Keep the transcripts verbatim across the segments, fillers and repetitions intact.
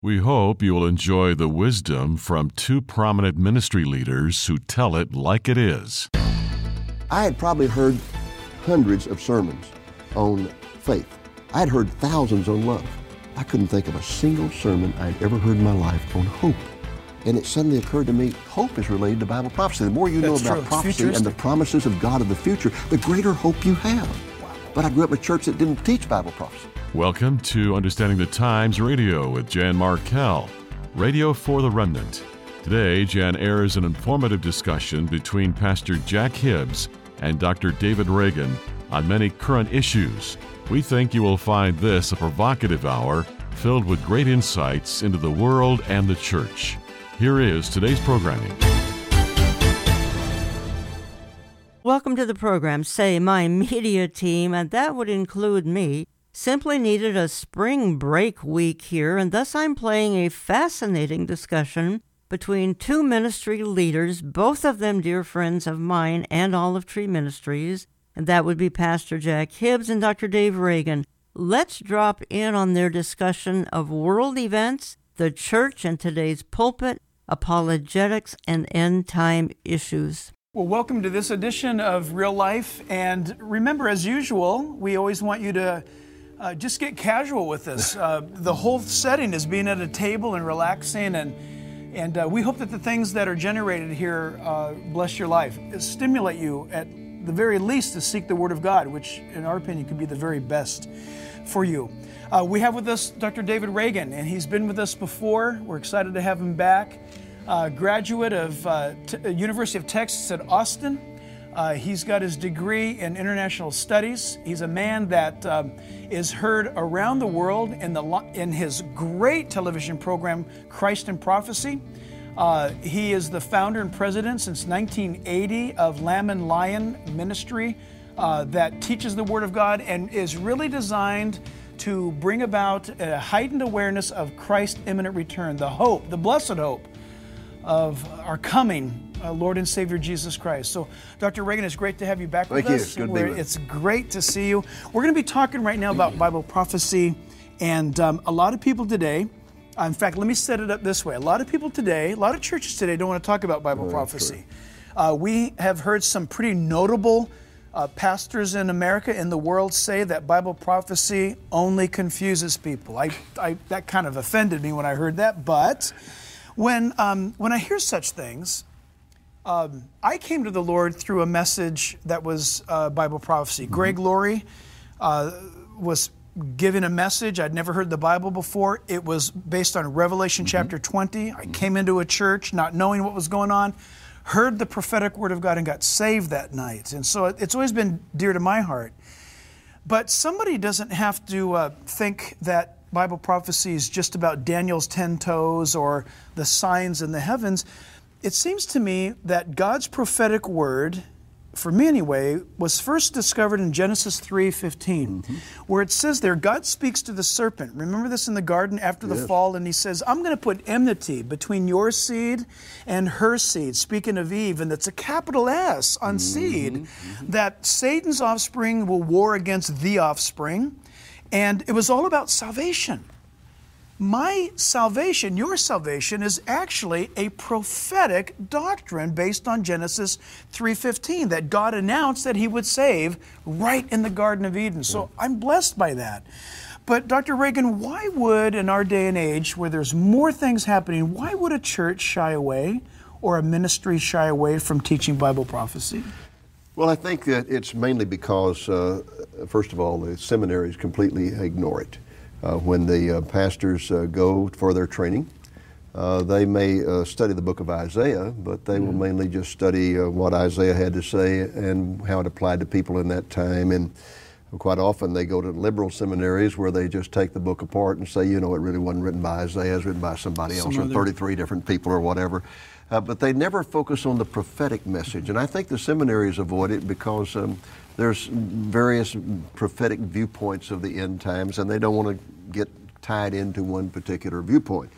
We hope you will enjoy the wisdom from two prominent ministry leaders who tell it like it is. I had probably heard hundreds of sermons on faith. I had heard thousands on love. I couldn't think of a single sermon I'd ever heard in my life on hope. And it suddenly occurred to me, hope is related to Bible prophecy. The more you know That's about true. prophecy and the promises of God of the future, the greater hope you have. But I grew up in a church that didn't teach Bible prophecy. Welcome to Understanding the Times Radio with Jan Markell, Radio for the Remnant. Today, Jan airs an informative discussion between Pastor Jack Hibbs and Doctor David Reagan on many current issues. We think you will find this a provocative hour filled with great insights into the world and the church. Here is today's programming. Welcome to the program. Say, my media team, and that would include me, simply needed a spring break week here, and thus I'm playing a fascinating discussion between two ministry leaders, both of them dear friends of mine and Olive Tree Ministries, and that would be Pastor Jack Hibbs and Doctor Dave Reagan. Let's drop in on their discussion of world events, the church and today's pulpit, apologetics, and end-time issues. Well, welcome to this edition of Real Life. And remember, as usual, we always want you to uh, just get casual with us. Uh, the whole setting is being at a table and relaxing, and and uh, we hope that the things that are generated here uh, bless your life, stimulate you at the very least to seek the Word of God, which in our opinion could be the very best for you. Uh, we have with us Doctor David Reagan, and he's been with us before. We're excited to have him back. Uh, graduate of uh, T- University of Texas at Austin. Uh, he's got his degree in international studies. He's a man that um, is heard around the world in the in his great television program, Christ in Prophecy. Uh, he is the founder and president since nineteen eighty of Lamb and Lion Ministry uh, that teaches the Word of God and is really designed to bring about a heightened awareness of Christ's imminent return, the hope, the blessed hope of our coming uh, Lord and Savior Jesus Christ. So, Doctor Reagan, it's great to have you back Thank with you. us. Good to We're, be with you. It's great to see you. We're going to be talking right now about Bible prophecy, and um, a lot of people today, uh, in fact, let me set it up this way. A lot of people today, a lot of churches today don't want to talk about Bible Oh, prophecy. Uh, we have heard some pretty notable uh, pastors in America, in the world, say that Bible prophecy only confuses people. I, I that kind of offended me when I heard that, but When um, when I hear such things, um, I came to the Lord through a message that was uh, Bible prophecy. Mm-hmm. Greg Laurie uh, was giving a message. I'd never heard the Bible before. It was based on Revelation mm-hmm. chapter twenty. I came into a church not knowing what was going on, heard the prophetic word of God, and got saved that night. And so it's always been dear to my heart. But somebody doesn't have to uh, think that Bible prophecy is just about Daniel's ten toes or the signs in the heavens. It seems to me that God's prophetic word, for me anyway, was first discovered in Genesis three fifteen, mm-hmm. where it says there, God speaks to the serpent. Remember this in the garden after the yes. fall, and he says, I'm going to put enmity between your seed and her seed, speaking of Eve, and it's a capital S on mm-hmm. seed, mm-hmm. that Satan's offspring will war against the offspring. And it was all about salvation. My salvation, your salvation, is actually a prophetic doctrine based on Genesis three fifteen, that God announced that he would save right in the Garden of Eden. So I'm blessed by that. But Doctor Reagan, why would, in our day and age, where there's more things happening, why would a church shy away or a ministry shy away from teaching Bible prophecy? Well, I think that it's mainly because, uh, first of all, the seminaries completely ignore it. Uh, when the uh, pastors uh, go for their training, uh, they may uh, study the book of Isaiah, but they mm-hmm. will mainly just study uh, what Isaiah had to say and how it applied to people in that time. And quite often they go to liberal seminaries where they just take the book apart and say, you know, it really wasn't written by Isaiah, it was written by somebody else, Some or thirty-three different people or whatever. Uh, but they never focus on the prophetic message. And I think the seminaries avoid it because um, there's various prophetic viewpoints of the end times, and they don't want to get tied into one particular viewpoint.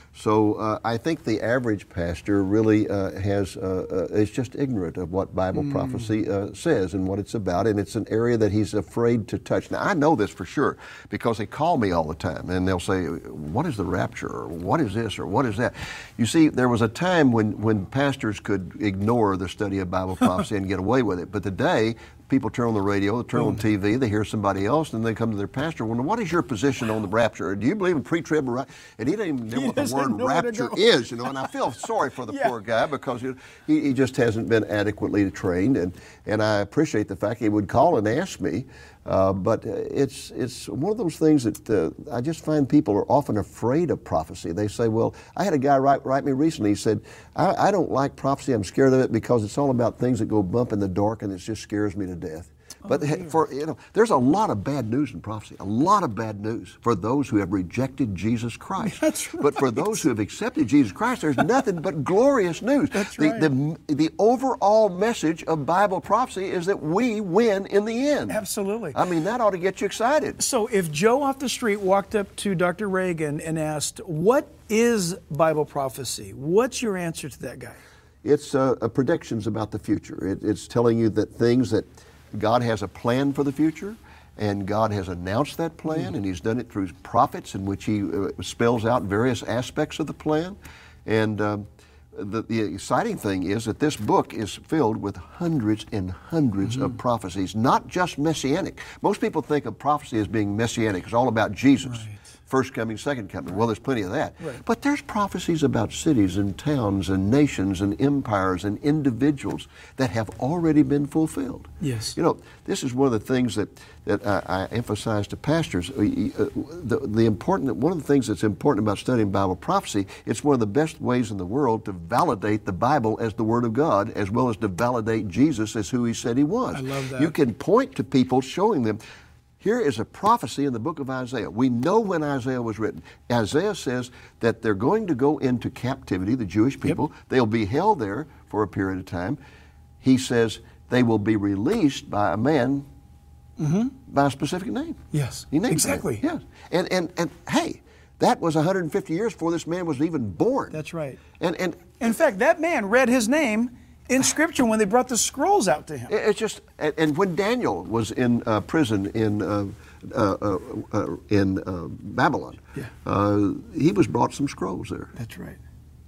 So uh, I think the average pastor really uh, has uh, uh, is just ignorant of what Bible mm. prophecy uh, says and what it's about, and it's an area that he's afraid to touch. Now I know this for sure because they call me all the time, and they'll say, "What is the rapture?" or "What is this?" or "What is that?" You see, there was a time when when pastors could ignore the study of Bible prophecy and get away with it, but today people turn on the radio, they turn on T V, they hear somebody else, and they come to their pastor and wonder, what is your position on the rapture? Do you believe in pre-trib? And he doesn't even know he what the word know rapture is, you know, and I feel sorry for the yeah. poor guy because you know, he, he just hasn't been adequately trained, and, and I appreciate the fact he would call and ask me, uh, but it's it's one of those things that uh, I just find people are often afraid of prophecy. They say, well, I had a guy write, write me recently, he said, I, I don't like prophecy, I'm scared of it because it's all about things that go bump in the dark and it just scares me to death. But oh, for you know, there's a lot of bad news in prophecy. A lot of bad news for those who have rejected Jesus Christ. That's right. But for those who have accepted Jesus Christ, there's nothing but glorious news. That's the, right. The, the overall message of Bible prophecy is that we win in the end. Absolutely. I mean, that ought to get you excited. So if Joe off the street walked up to Doctor Reagan and asked, "What is Bible prophecy?" What's your answer to that guy? It's uh, predictions about the future. It, it's telling you that things that God has a plan for the future, and God has announced that plan, mm-hmm. and He's done it through prophets in which He uh, spells out various aspects of the plan. And um, the, the exciting thing is that this book is filled with hundreds and hundreds mm-hmm. of prophecies, not just messianic. Most people think of prophecy as being messianic. It's all about Jesus. Right. First coming, second coming. Well, there's plenty of that. Right. But there's prophecies about cities and towns and nations and empires and individuals that have already been fulfilled. Yes. You know, this is one of the things that, that I, I emphasize to pastors. Uh, the, the important, one of the things that's important about studying Bible prophecy, it's one of the best ways in the world to validate the Bible as the Word of God, as well as to validate Jesus as who He said He was. I love that. You can point to people showing them, here is a prophecy in the book of Isaiah. We know when Isaiah was written. Isaiah says that they're going to go into captivity, the Jewish people. Yep. They'll be held there for a period of time. He says they will be released by a man mm-hmm. by a specific name. Yes, he named exactly. Yes, and, and, and hey, that was one hundred fifty years before this man was even born. That's right. And, and in fact, that man read his name in Scripture when they brought the scrolls out to him. It's just, and when Daniel was in uh, prison in uh, uh, uh, uh, in uh, Babylon, yeah. uh, he was brought some scrolls there. That's right.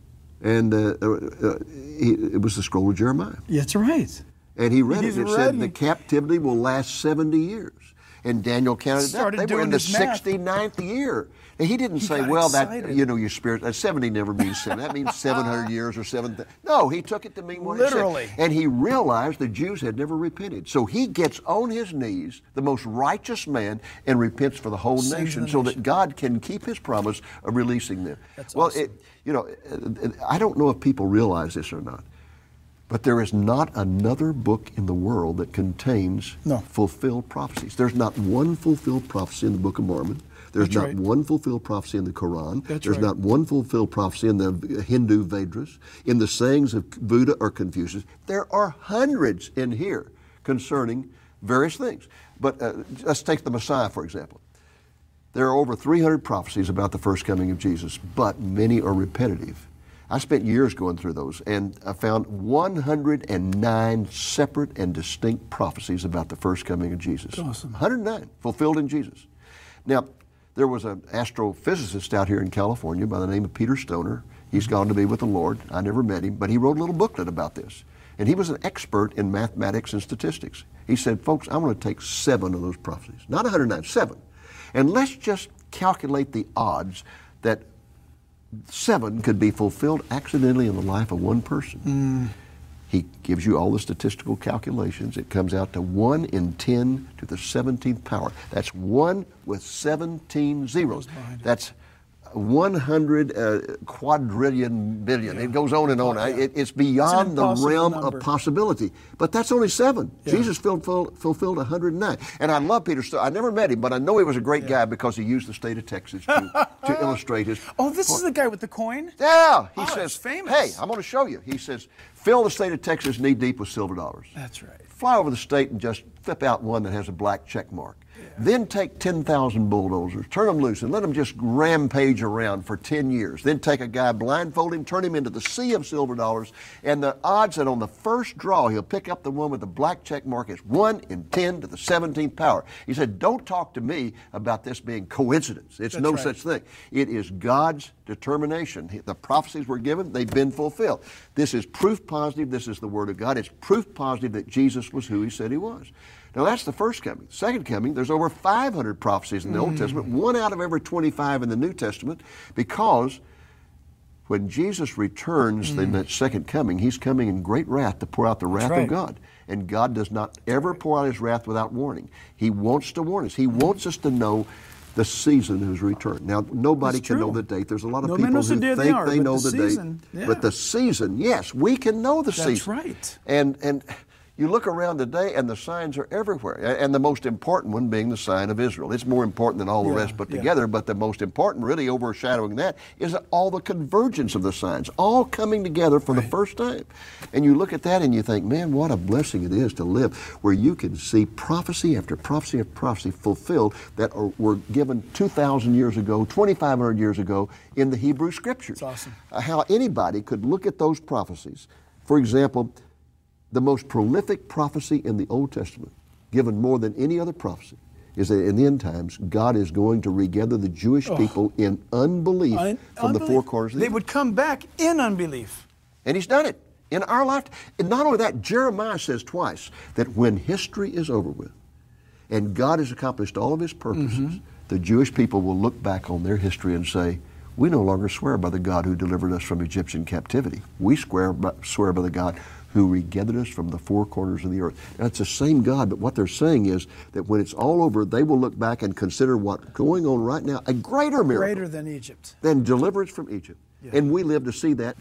And uh, uh, he, it was the scroll of Jeremiah. That's right. And he read He's it. It ready. said the captivity will last seventy years. And Daniel counted it up. They were in the sixty-ninth year. And he didn't he say, well, excited. that, you know, your spirit, uh, seventy never means seven. That means seven hundred years or seven. Th- no, he took it to mean what Literally. it said. And he realized the Jews had never repented. So he gets on his knees, the most righteous man, and repents for the whole Saves nation the so nation. that God can keep His promise of releasing them. That's well, awesome. it, you know, I don't know if people realize this or not, but there is not another book in the world that contains no. fulfilled prophecies. There's not one fulfilled prophecy in the Book of Mormon. There's That's not right. one fulfilled prophecy in the Quran. That's There's right. not one fulfilled prophecy in the Hindu Vedas, in the sayings of Buddha or Confucius. There are hundreds in here concerning various things. But uh, let's take the Messiah, for example. There are over three hundred prophecies about the first coming of Jesus, but many are repetitive. I spent years going through those, and I found one hundred nine separate and distinct prophecies about the first coming of Jesus. That's awesome. one hundred nine fulfilled in Jesus. Now, there was an astrophysicist out here in California by the name of Peter Stoner. He's gone to be with the Lord. I never met him, but he wrote a little booklet about this. And he was an expert in mathematics and statistics. He said, folks, I'm going to take seven of those prophecies. Not one hundred nine, seven. And let's just calculate the odds that seven could be fulfilled accidentally in the life of one person. Mm. He gives you all the statistical calculations. It comes out to one in ten to the seventeenth power. That's one with seventeen zeros. That's one hundred uh, quadrillion billion. Yeah. It goes on and on. Yeah. It, it's beyond it's the realm number. of possibility. But that's only seven. Yeah. Jesus fulfilled, fulfilled one hundred nine. And I love Peter Stoner. I never met him, but I know he was a great yeah. guy because he used the state of Texas to, to illustrate his... Oh, this point. is the guy with the coin? Yeah. He oh, says, famous. hey, I'm going to show you. He says, fill the state of Texas knee deep with silver dollars. That's right. Fly over the state and just flip out one that has a black check mark. Then take ten thousand bulldozers, turn them loose, and let them just rampage around for ten years. Then take a guy, blindfold him, turn him into the sea of silver dollars, and the odds that on the first draw he'll pick up the one with the black check mark is one in ten to the seventeenth power. He said, don't talk to me about this being coincidence. It's That's no right. such thing. It is God's determination. The prophecies were given, they've been fulfilled. This is proof positive. This is the Word of God. It's proof positive that Jesus was who He said He was. Now that's the first coming. Second coming, there's over five hundred prophecies in the mm. Old Testament, one out of every twenty-five in the New Testament, because when Jesus returns mm. in that second coming, He's coming in great wrath to pour out the wrath right. of God. And God does not ever pour out His wrath without warning. He wants to warn us. He wants us to know the season of His return. Now, nobody That's can true. know the date. There's a lot of No people man knows who the day think they are, they but know the the, season, date. yeah. But the season, yes, we can know the That's season. right. And and you look around today, and the signs are everywhere. And the most important one being the sign of Israel. It's more important than all the Yeah, rest put yeah. together, but the most important, really overshadowing that, is all the convergence of the signs, all coming together for Right. the first time. And you look at that and you think, man, what a blessing it is to live where you can see prophecy after prophecy after prophecy fulfilled that are, were given two thousand years ago, twenty-five hundred years ago in the Hebrew Scriptures. That's awesome. Uh, How anybody could look at those prophecies. For example, the most prolific prophecy in the Old Testament, given more than any other prophecy, is that in the end times, God is going to regather the Jewish Oh. people in unbelief Un- from the four unbelief. corners of the They earth. would come back in unbelief. And He's done it in our lifetime. And not only that, Jeremiah says twice that when history is over with and God has accomplished all of His purposes, mm-hmm. the Jewish people will look back on their history and say, we no longer swear by the God who delivered us from Egyptian captivity. We swear by, swear by the God who regathered us from the four corners of the earth. Now, it's the same God, but what they're saying is that when it's all over, they will look back and consider what's going on right now a greater miracle. Greater than Egypt. Than deliverance from Egypt. Yeah. And we live to see that.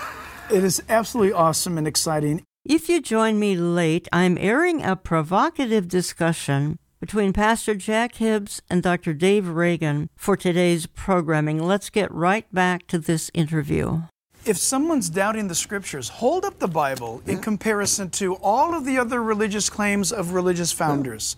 It is absolutely awesome and exciting. If you join me late, I'm airing a provocative discussion between Pastor Jack Hibbs and Doctor Dave Reagan for today's programming. Let's get right back to this interview. If someone's doubting the Scriptures, hold up the Bible in comparison to all of the other religious claims of religious founders.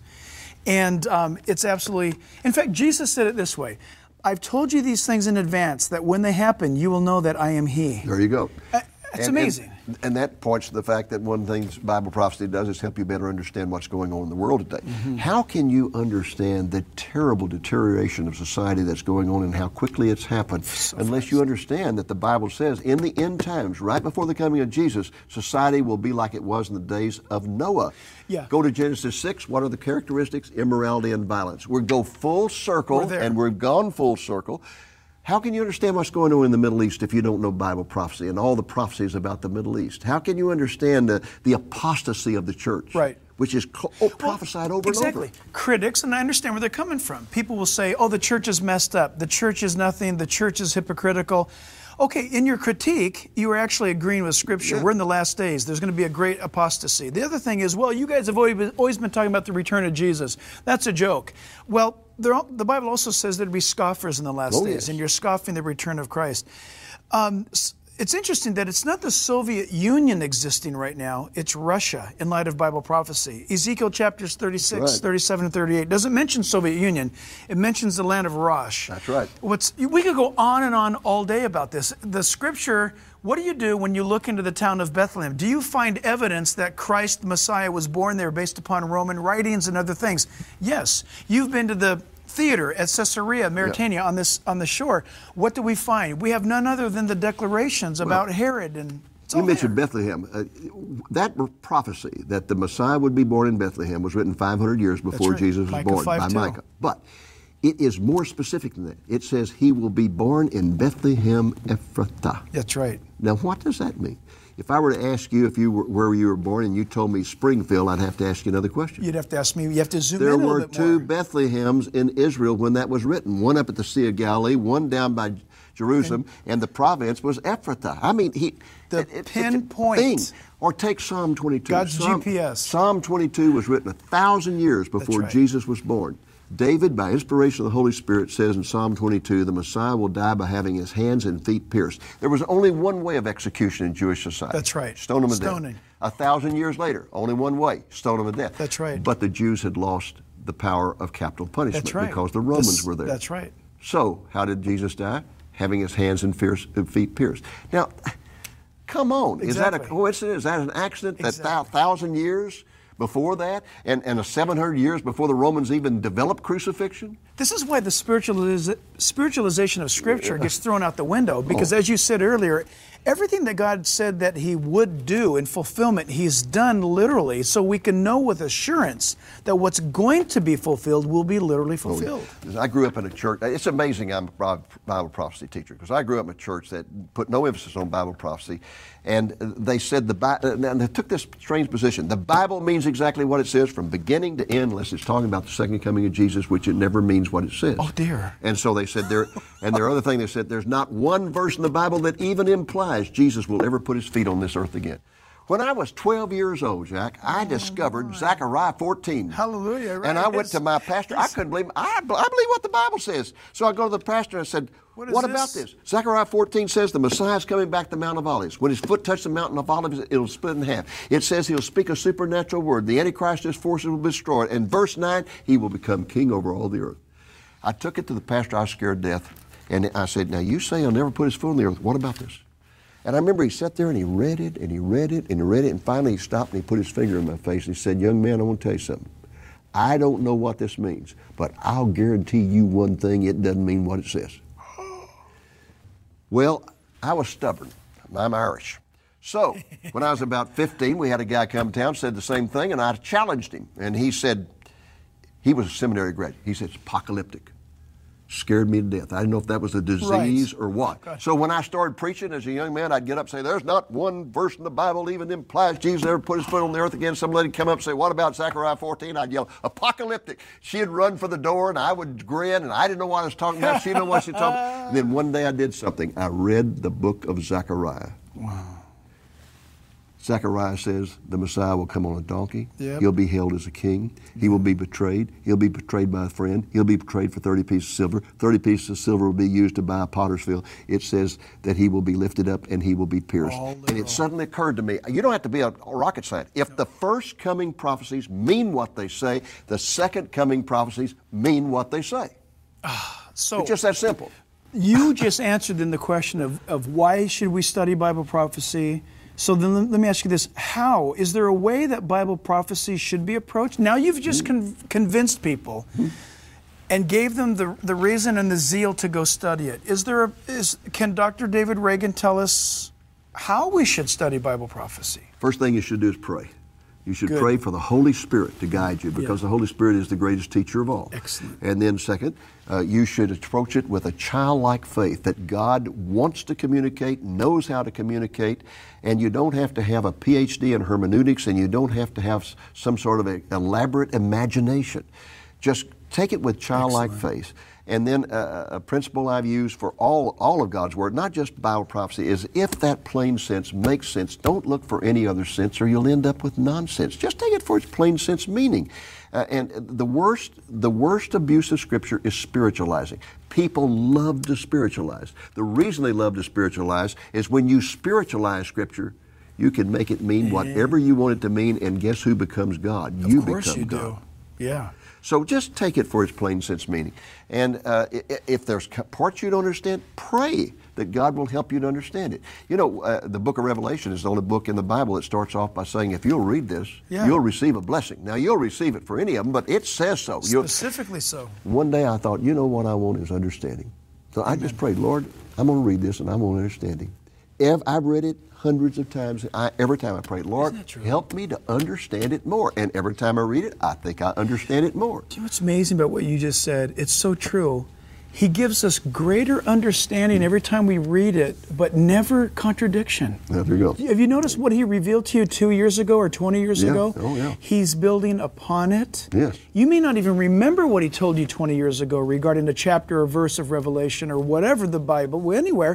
And um, it's absolutely, in fact, Jesus said it this way, I've told you these things in advance, that when they happen, you will know that I am He. There you go. Uh, It's And- amazing. And, and that points to the fact that one thing Bible prophecy does is help you better understand what's going on in the world today. Mm-hmm. How can you understand the terrible deterioration of society that's going on and how quickly it's happened So unless fast. you understand that the Bible says in the end times, right before the coming of Jesus, society will be like it was in the days of Noah. Yeah. Go to Genesis six. What are the characteristics? Immorality and violence. We go full circle, We're there. and we've gone full circle. How can you understand what's going on in the Middle East if you don't know Bible prophecy and all the prophecies about the Middle East? How can you understand the, the apostasy of the church? Right. Which is cl- oh, prophesied over Exactly. and over. Critics, and I understand where they're coming from. People will say, oh, the church is messed up. The church is nothing. The church is hypocritical. Okay, in your critique, you are actually agreeing with Scripture. Yeah. We're in the last days. There's going to be a great apostasy. The other thing is, well, you guys have always been, always been talking about the return of Jesus. That's a joke. Well, there, the Bible also says there'd be scoffers in the last Oh, days, yes. and you're scoffing the return of Christ. Um, s- It's interesting that it's not the Soviet Union existing right now, it's Russia in light of Bible prophecy. Ezekiel chapters thirty-six, Right. thirty-seven, and thirty-eight doesn't mention Soviet Union. It mentions the land of Rosh. That's right. What's, we could go on and on all day about this. The Scripture, what do you do when you look into the town of Bethlehem? Do you find evidence that Christ, the Messiah, was born there based upon Roman writings and other things? Yes. You've been to the theater at Caesarea Maritima on this on the shore. What do we find? We have none other than the declarations about Herod, and it's You all mentioned there. Bethlehem. Uh, that prophecy that the Messiah would be born in Bethlehem was written five hundred years before right. Jesus was Micah born five by two. Micah. But it is more specific than that. It says he will be born in Bethlehem Ephrathah. That's right. Now, what does that mean? If I were to ask you if you were, where you were born and you told me Springfield, I'd have to ask you another question. You'd have to ask me. You have to zoom There in a were little bit two more. Bethlehems in Israel when that was written, one up at the Sea of Galilee, one down by Jerusalem, and, and the province was Ephrathah. I mean, he The it- it's a pinpoint. thing. Or take Psalm twenty-two. God's Psalm, G P S. Psalm twenty-two was written a thousand years before right. Jesus was born. David, by inspiration of the Holy Spirit, says in Psalm twenty-two, the Messiah will die by having his hands and feet pierced. There was only one way of execution in Jewish society. That's right. Stone him to Stoning. death. A thousand years later, only one way, stone him to death. That's right. But the Jews had lost the power of capital punishment. That's right. Because the Romans This- were there. That's right. So, how did Jesus die? Having his hands and fierce- feet pierced. Now, come on. Is that a Exactly. coincidence? Is that an accident? That Exactly. thou- thousand years before that? And, and a seven hundred years before the Romans even developed crucifixion? This is why the spiritualiz- spiritualization of Scripture gets thrown out the window, Oh. because as you said earlier, everything that God said that He would do in fulfillment, He's done literally, so we can know with assurance that what's going to be fulfilled will be literally fulfilled. I grew up in a church. It's amazing I'm a Bible prophecy teacher, because I grew up in a church that put no emphasis on Bible prophecy. And they said, the Bi- and they took this strange position. The Bible means exactly what it says from beginning to end, unless it's talking about the second coming of Jesus, which it never means what it says. Oh, dear. And so they said there, and their other thing they said, there's not one verse in the Bible that even implies Jesus will ever put his feet on this earth again. When I was twelve years old, Jack, I discovered Zechariah fourteen. Hallelujah, right. And I went It's- to my pastor. I couldn't believe it. I, I believe what the Bible says. So I go to the pastor and I said, What what, is about this? this? Zechariah fourteen says the Messiah is coming back to Mount of Olives. When his foot touched the mountain of Olives, it'll split in half. It says he'll speak a supernatural word. The Antichrist, his forces will be destroyed. And verse nine, he will become king over all the earth. I took it to the pastor. I was scared to death. And I said, now you say he'll never put his foot on the earth. What about this? And I remember he sat there and he read it and he read it and he read it, and finally he stopped and he put his finger in my face and he said, young man, I want to tell you something. I don't know what this means, but I'll guarantee you one thing, it doesn't mean what it says. Well, I was stubborn. I'm Irish. So when I was about fifteen, we had a guy come to town, said the same thing, and I challenged him. And he said, he was a seminary graduate. He said, it's apocalyptic. Scared me to death. I didn't know if that was a disease Right. or what. Gotcha. So when I started preaching as a young man, I'd get up and say, there's not one verse in the Bible even implies Jesus ever put his foot on the earth again. Some lady would come up and say, what about Zechariah fourteen? I'd yell, apocalyptic. She'd run for the door and I would grin and I didn't know what I was talking about. She didn't know what she was talking about. And then one day I did something. I read the book of Zechariah. Wow. Zechariah says the Messiah will come on a donkey. Yep. He'll be hailed as a king. He will be betrayed. He'll be betrayed by a friend. He'll be betrayed for thirty pieces of silver. thirty pieces of silver will be used to buy a potter's wheel. It says that he will be lifted up and he will be pierced. All And literal. it suddenly occurred to me, you don't have to be a rocket scientist. If the first coming prophecies mean what they say, the second coming prophecies mean what they say. So It's just that simple. you just answered in the question of, of why should we study Bible prophecy. So then let- let me ask you this. How? Is there a way that Bible prophecy should be approached? Now you've just con- convinced people and gave them the, the reason and the zeal to go study it. Is there a, is, can Doctor David Reagan tell us how we should study Bible prophecy? First thing you should do is pray. You should Good. pray for the Holy Spirit to guide you, because Yeah. the Holy Spirit is the greatest teacher of all. Excellent. And then second, uh, you should approach it with a childlike faith that God wants to communicate, knows how to communicate, and you don't have to have a P H D in hermeneutics, and you don't have to have s- some sort of a elaborate imagination. Just take it with childlike faith. And then uh, a principle I've used for all, all of God's Word, not just Bible prophecy, is if that plain sense makes sense, don't look for any other sense or you'll end up with nonsense. Just take it for its plain sense meaning. Uh, and the worst, the worst abuse of Scripture is spiritualizing. People love to spiritualize. The reason they love to spiritualize is when you spiritualize Scripture, you can make it mean whatever you want it to mean, and guess who becomes God? You Of course become you God. do. Yeah. So just take it for its plain sense meaning. And uh, i- if there's parts you don't understand, pray that God will help you to understand it. You know, uh, the book of Revelation is the only book in the Bible that starts off by saying, if you'll read this, Yeah. you'll receive a blessing. Now, you'll receive it for any of them, but it says so. You'll- Specifically so. One day I thought, you know what I want is understanding. So I just prayed, Lord, I'm going to read this and I'm going to understand it. Ev- I've read it hundreds of times. I, every time I pray, Lord, Isn't that true? help me to understand it more. And every time I read it, I think I understand it more. Do you know what's amazing about what you just said? It's so true. He gives us greater understanding every time we read it, but never contradiction. There you go. Have you noticed what he revealed to you two years ago or twenty years Yeah. ago? Oh, yeah. He's building upon it. Yes. You may not even remember what he told you twenty years ago regarding a chapter or verse of Revelation or whatever the Bible, anywhere.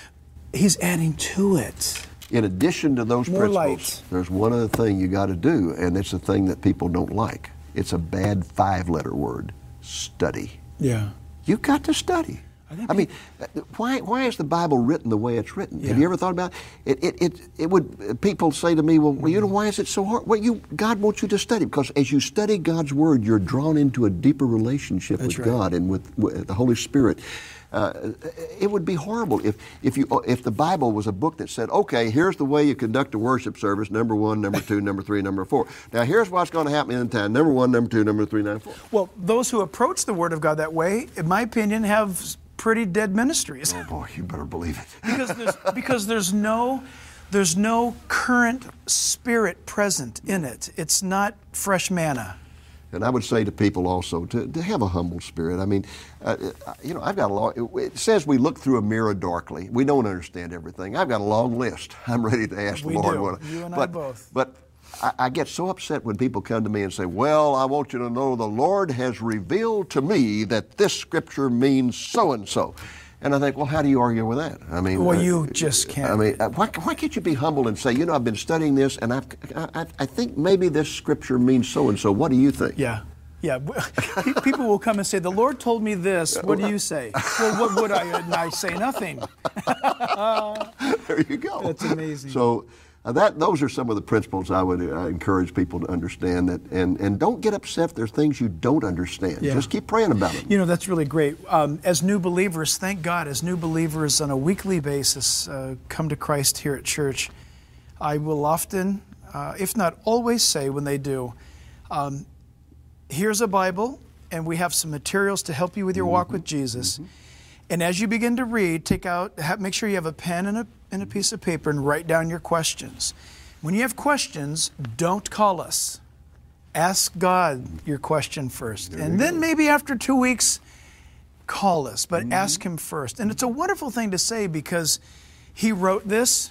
He's adding to it. In addition to those More principles, light. there's one other thing you got to do, and it's a thing that people don't like. It's a bad five-letter word: study. Yeah. You've got to study. I, I mean, why why is the Bible written the way it's written? Yeah. Have you ever thought about it? It, it? it it would people say to me, well, well, you know, why is it so hard? Well, you God wants you to study, because as you study God's Word, you're drawn into a deeper relationship That's with right. God and with, with the Holy Spirit. Uh, it would be horrible if if you if the Bible was a book that said, okay, here's the way you conduct a worship service: number one, number two, number three, number four. Now here's what's going to happen in time: number one, number two, number three, number four. Well, those who approach the Word of God that way, in my opinion, have pretty dead ministries. Oh boy, you better believe it. because there's because there's no there's no current spirit present in it. It's not fresh manna. And I would say to people also to, to have a humble spirit. I mean, uh, you know, I've got a long, it, it says we look through a mirror darkly. We don't understand everything. I've got a long list. I'm ready to ask we the Lord do. what. You and but, I both. But I, I get so upset when people come to me and say, well, I want you to know the Lord has revealed to me that this scripture means so-and-so. And I think, well, how do you argue with that? I mean, well, uh, you just can't. I mean, uh, why, why can't you be humble and say, you know, I've been studying this, and I've, I, I think maybe this scripture means so-and-so. What do you think? Yeah. Yeah, people will come and say, the Lord told me this. What do you say? Well, what would I? And I say nothing. There you go. That's amazing. So uh, that those are some of the principles I would uh, encourage people to understand, that, and, and don't get upset if there's things you don't understand. Yeah. Just keep praying about it. You know, that's really great. Um, as new believers, thank God, as new believers on a weekly basis uh, come to Christ here at church, I will often, uh, if not always, say when they do, um, here's a Bible, and we have some materials to help you with your walk with Jesus. Mm-hmm. And as you begin to read, take out, have, make sure you have a pen and a, and a piece of paper and write down your questions. When you have questions, don't call us. Ask God your question first. There and then go. Maybe after two weeks, call us, but mm-hmm. ask Him first. And it's a wonderful thing to say, because He wrote this.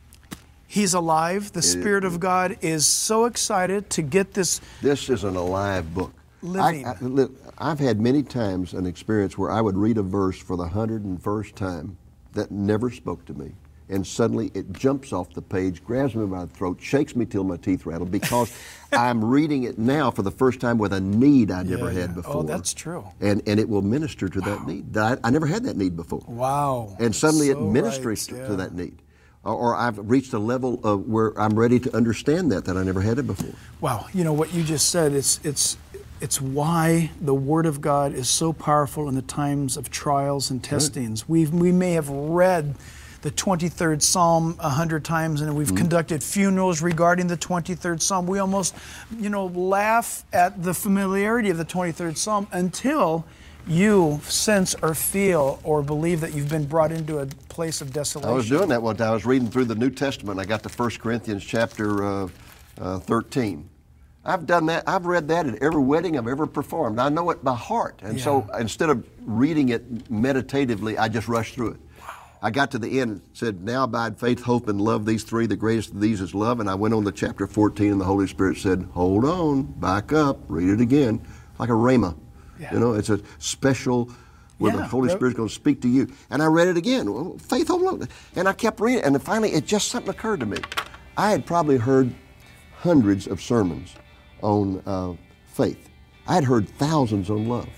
He's alive. The Spirit of God is so excited to get this. This is an alive book. Living. I, I, I've had many times an experience where I would read a verse for the hundred and first time that never spoke to me. And suddenly it jumps off the page, grabs me by the throat, shakes me till my teeth rattle, because I'm reading it now for the first time with a need I never yeah, had yeah. before. Oh, that's true. And and it will minister to wow. that need. I, I never had that need before. Wow. And suddenly so it ministers right. to, yeah. to that need. Or I've reached a level of where I'm ready to understand that, that I never had it before. Wow, you know what you just said, it's it's it's why the Word of God is so powerful in the times of trials and testings. Right. We've, we may have read the twenty-third Psalm a hundred times, and we've mm-hmm. conducted funerals regarding the twenty-third Psalm. We almost, you know, laugh at the familiarity of the twenty-third Psalm until you sense or feel or believe that you've been brought into a place of desolation. I was doing that one time. I was reading through the New Testament. I got to First Corinthians chapter uh, uh, thirteen. I've done that. I've read that at every wedding I've ever performed. I know it by heart. And yeah. so instead of reading it meditatively, I just rushed through it. Wow. I got to the end, it said, now abide faith, hope, and love, these three. The greatest of these is love. And I went on to chapter fourteen, and the Holy Spirit said, hold on, back up, read it again, like a rhema. Yeah. You know, it's a special where yeah, the Holy Spirit's going to speak to you. And I read it again, well, faith, hope, love. And I kept reading, and finally, it just something occurred to me. I had probably heard hundreds of sermons on uh, faith. I had heard thousands on love.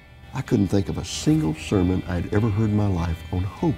I couldn't think of a single sermon I'd ever heard in my life on hope.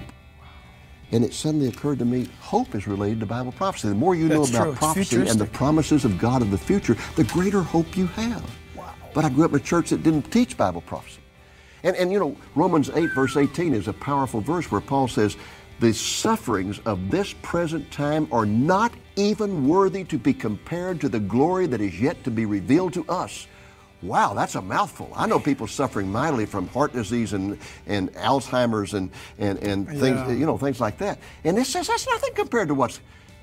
And it suddenly occurred to me, hope is related to Bible prophecy. The more you That's know about true. prophecy and the promises of God of the future, the greater hope you have. Wow. But I grew up in a church that didn't teach Bible prophecy. And, and you know, Romans eight, verse eighteen is a powerful verse where Paul says, the sufferings of this present time are not even worthy to be compared to the glory that is yet to be revealed to us. Wow, that's a mouthful. I know people suffering mightily from heart disease and, and Alzheimer's and, and, and things, yeah. you know, things like that. And this says that's nothing compared to what's,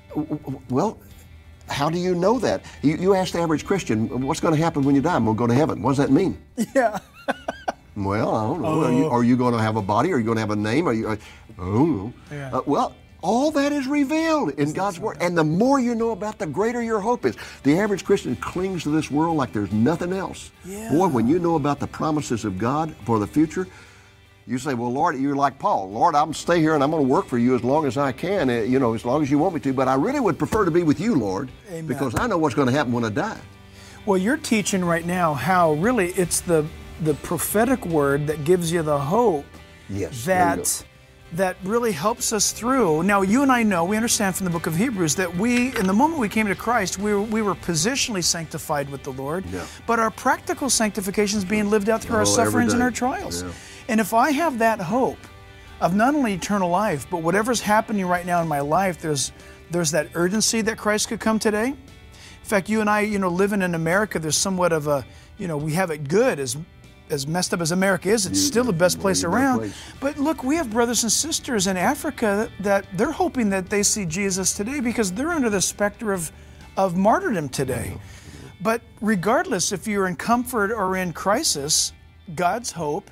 well, how do you know that? You, you ask the average Christian, what's going to happen when you die? I'm going to go to heaven. What does that mean? Yeah. Well, I don't know. Oh. Are, you, are you going to have a body? Are you going to have a name? Are you? I don't know. Yeah. Uh, well, all that is revealed in Isn't God's Word. And the more you know about, the greater your hope is. The average Christian clings to this world like there's nothing else. Yeah. Boy, when you know about the promises of God for the future, you say, well, Lord, you're like Paul. Lord, I'm going to stay here and I'm going to work for you as long as I can, uh, you know, as long as you want me to. But I really would prefer to be with you, Lord, Amen. Because I know what's going to happen when I die. Well, you're teaching right now how really it's the the prophetic word that gives you the hope Yes, there you that that really helps us through. Now, you and I know, we understand from the book of Hebrews that we, in the moment we came to Christ, we were, we were positionally sanctified with the Lord, Yeah. but our practical sanctification is being lived out through Oh, our every sufferings and day. our trials. Yeah. And if I have that hope of not only eternal life, but whatever's happening right now in my life, there's there's that urgency that Christ could come today. In fact, you and I, you know, living in America, there's somewhat of a, you know, we have it good as as messed up as America is, it's still the best place Great around. place. But look, we have brothers and sisters in Africa that they're hoping that they see Jesus today because they're under the specter of, of martyrdom today. But regardless if you're in comfort or in crisis, God's hope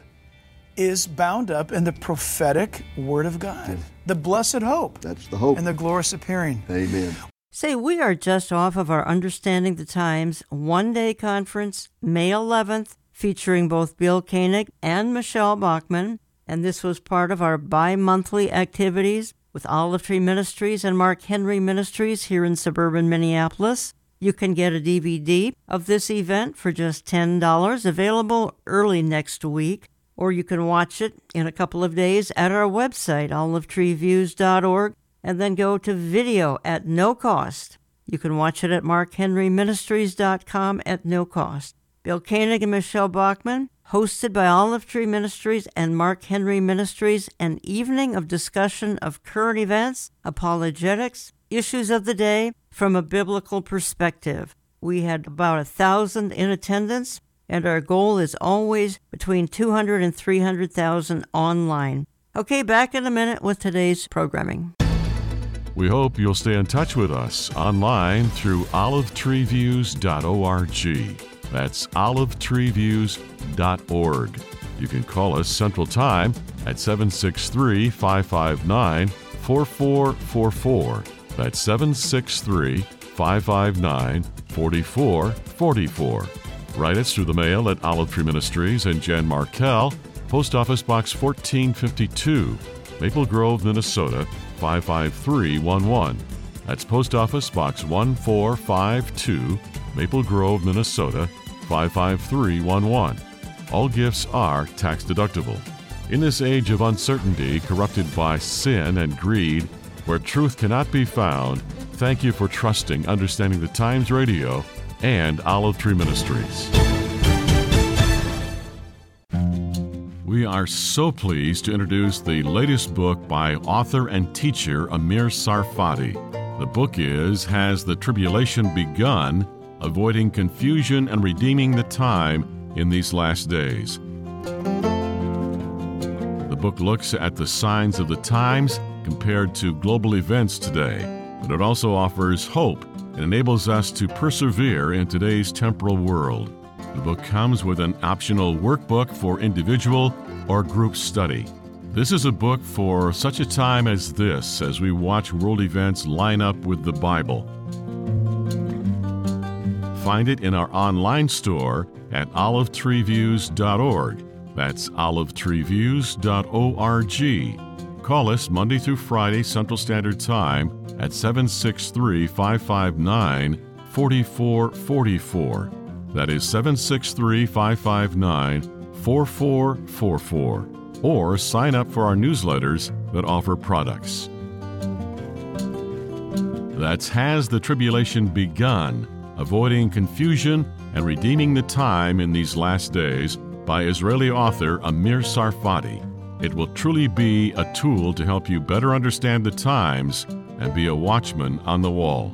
is bound up in the prophetic Word of God, the blessed hope, That's the hope. and the glorious appearing. Amen. Say, we are just off of our Understanding the Times one-day conference, May eleventh, featuring both Bill Koenig and Michelle Bachman, and this was part of our bi-monthly activities with Olive Tree Ministries and Mark Henry Ministries here in suburban Minneapolis. You can get a D V D of this event for just ten dollars, available early next week, or you can watch it in a couple of days at our website, olive tree views dot org, and then go to video at no cost. You can watch it at mark henry ministries dot com at no cost. Bill Koenig and Michelle Bachman, hosted by Olive Tree Ministries and Mark Henry Ministries, an evening of discussion of current events, apologetics, issues of the day from a biblical perspective. We had about a thousand in attendance, and our goal is always between two hundred and three hundred thousand online. Okay, back in a minute with today's programming. We hope you'll stay in touch with us online through olive tree views dot org. That's olive tree views dot org. You can call us Central Time at seven six three, five five nine, four four four four. That's seven six three, five five nine, four four four four. Write us through the mail at Olive Tree Ministries and Jan Markell, Post Office Box fourteen fifty-two, Maple Grove, Minnesota, five five three one one. That's Post Office Box one four five two, Maple Grove, Minnesota, five five three one one. All gifts are tax deductible. In this age of uncertainty corrupted by sin and greed, where truth cannot be found, thank you for trusting Understanding the Times Radio and Olive Tree Ministries. We are so pleased to introduce the latest book by author and teacher Amir Tsarfati. The book is Has the Tribulation Begun? Avoiding Confusion and Redeeming the Time in These Last Days. The book looks at the signs of the times compared to global events today, but it also offers hope and enables us to persevere in today's temporal world. The book comes with an optional workbook for individual or group study. This is a book for such a time as this, as we watch world events line up with the Bible. Find it in our online store at olive tree views dot org. That's olive tree views dot org. Call us Monday through Friday Central Standard Time at seven six three, five five nine, four four four four. That is seven six three, five five nine, four four four four. Or sign up for our newsletters that offer products. That's Has the Tribulation Begun? Avoiding Confusion and Redeeming the Time in These Last Days by Israeli author Amir Tsarfati. It will truly be a tool to help you better understand the times and be a watchman on the wall.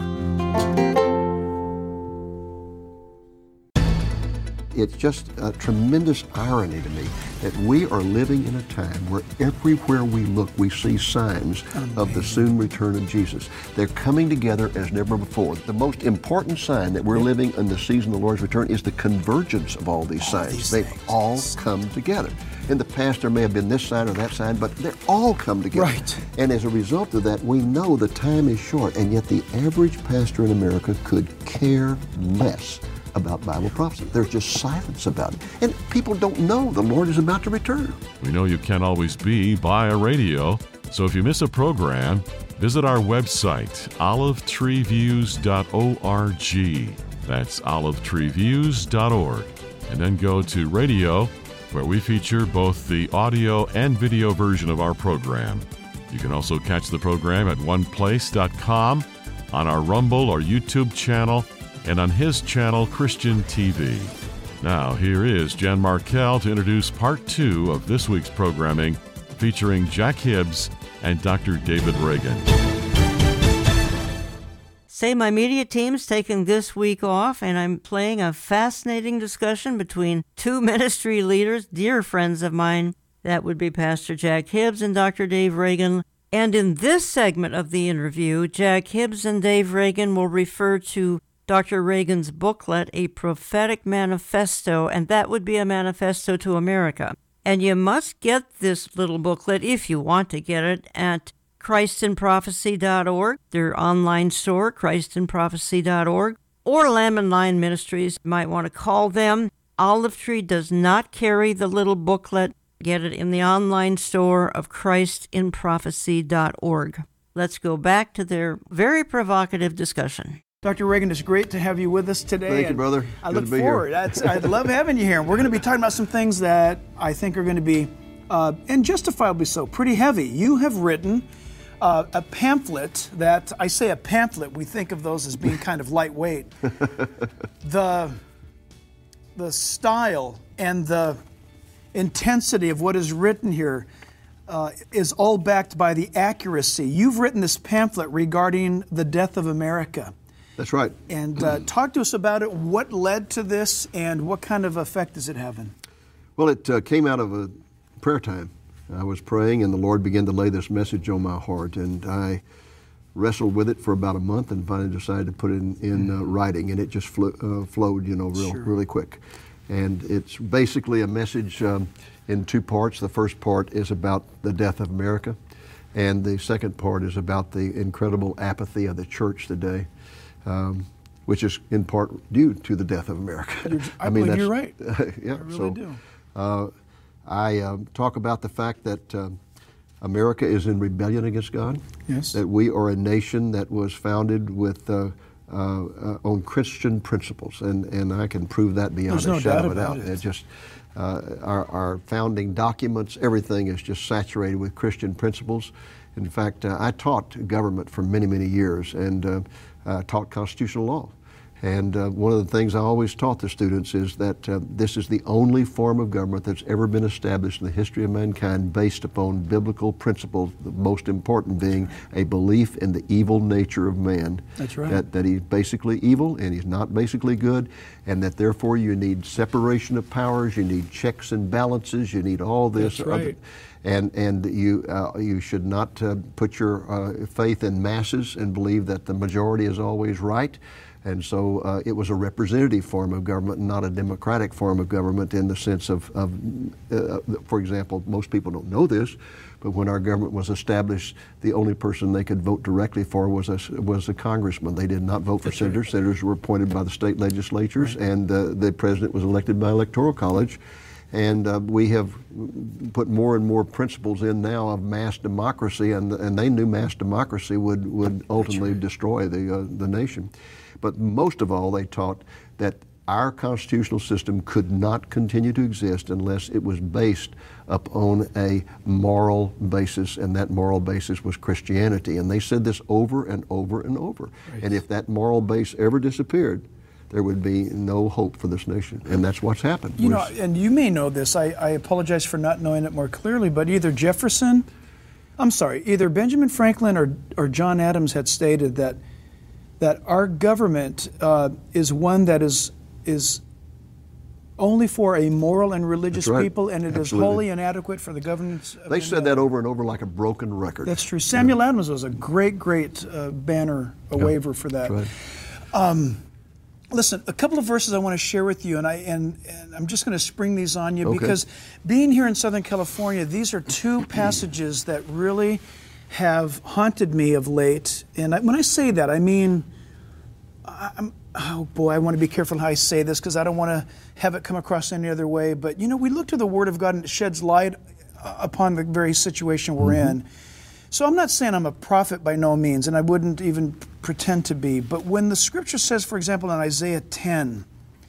It's just a tremendous irony to me that we are living in a time where everywhere we look, we see signs Amazing. Of the soon return of Jesus. They're coming together as never before. The most important sign that we're yeah. living in the season of the Lord's return is the convergence of all these all signs. These They've things. all come together. In the past, there may have been this sign or that sign, but they're all come together. Right. And as a result of that, we know the time is short, and yet the average pastor in America could care less about Bible prophecy. There's just silence about it. And people don't know the Lord is about to return. We know you can't always be by a radio, so if you miss a program, visit our website, olive tree views dot org. That's olive tree views dot org. And then go to radio, where we feature both the audio and video version of our program. You can also catch the program at one place dot com, on our Rumble or YouTube channel, and on his channel, Christian T V. Now, here is Jan Markell to introduce part two of this week's programming, featuring Jack Hibbs and Doctor David Reagan. Say My Media team's taking this week off, and I'm playing a fascinating discussion between two ministry leaders, dear friends of mine. That would be Pastor Jack Hibbs and Doctor Dave Reagan. And in this segment of the interview, Jack Hibbs and Dave Reagan will refer to Doctor Reagan's booklet, A Prophetic Manifesto, and that would be a manifesto to America. And you must get this little booklet, if you want to get it, at Christ in Prophecy dot org, their online store, Christ in Prophecy dot org, or Lamb and Lion Ministries. You might want to call them. Olive Tree does not carry the little booklet. Get it in the online store of Christ in Prophecy dot org. Let's go back to their very provocative discussion. Doctor Reagan, it's great to have you with us today. Thank you, brother. I Good look to be forward. here. That's, I love having you here. We're going to be talking about some things that I think are going to be, uh, and justifiably so, pretty heavy. You have written uh, a pamphlet that, I say a pamphlet, we think of those as being kind of lightweight. the, the style and the intensity of what is written here uh, is all backed by the accuracy. You've written this pamphlet regarding the death of America. That's right. And uh, talk to us about it. What led to this, and what kind of effect is it having? Well, it uh, came out of a prayer time. I was praying, and the Lord began to lay this message on my heart, and I wrestled with it for about a month, and finally decided to put it in, in uh, writing, and it just flew, uh, flowed, you know, real, Sure. really quick. And it's basically a message um, in two parts. The first part is about the death of America, and the second part is about the incredible apathy of the church today. Um, which is in part due to the death of America. You're, I, I mean, believe that's, you're right. Uh, yeah, I really so, do. Uh, I um, talk about the fact that um, America is in rebellion against God. Yes. That we are a nation that was founded with uh, uh, uh, on Christian principles, and, and I can prove that beyond There's a no shadow doubt of a doubt. about it. It just uh, our, our founding documents, everything is just saturated with Christian principles. In fact, uh, I taught government for many, many years, and uh, uh, taught constitutional law. And uh, one of the things I always taught the students is that uh, this is the only form of government that's ever been established in the history of mankind based upon biblical principles, the most important being a belief in the evil nature of man. That's right. That, that he's basically evil and he's not basically good, and that therefore you need separation of powers, you need checks and balances, you need all this. That's right. Other, and and you uh, you should not uh, put your uh, faith in masses and believe that the majority is always right. And so uh, it was a representative form of government, not a democratic form of government in the sense of, of uh, for example, most people don't know this, but when our government was established, the only person they could vote directly for was a, was a congressman. They did not vote for That's senators. right. Senators were appointed by the state legislatures, Right. and uh, the president was elected by electoral college. And uh, we have put more and more principles in now of mass democracy, and and they knew mass democracy would, would ultimately right. destroy the uh, the nation. But most of all, they taught that our constitutional system could not continue to exist unless it was based upon a moral basis, and that moral basis was Christianity. And they said this over and over and over. Right. And if that moral base ever disappeared, there would be no hope for this nation. And that's what's happened. You know, We're- and you may know this, I, I apologize for not knowing it more clearly, but either Jefferson, I'm sorry, either Benjamin Franklin or, or John Adams had stated that that our government uh, is one that is is only for a moral and religious That's right. people, and it is Absolutely. wholly inadequate for the governance of They any said that other. over and over like a broken record. That's true. Samuel Adams was a great, great uh, banner, a Yeah. waiver for that. That's right. Listen, a couple of verses I want to share with you, and I and, and I'm just going to spring these on you Okay. because being here in Southern California, these are two passages that really have haunted me of late. And I, when I say that, I mean, I'm, oh boy, I want to be careful how I say this because I don't want to have it come across any other way. But you know, we look to the Word of God and it sheds light upon the very situation we're Mm-hmm. in. So I'm not saying I'm a prophet by no means, and I wouldn't even pretend to be. But when the Scripture says, for example, in Isaiah ten,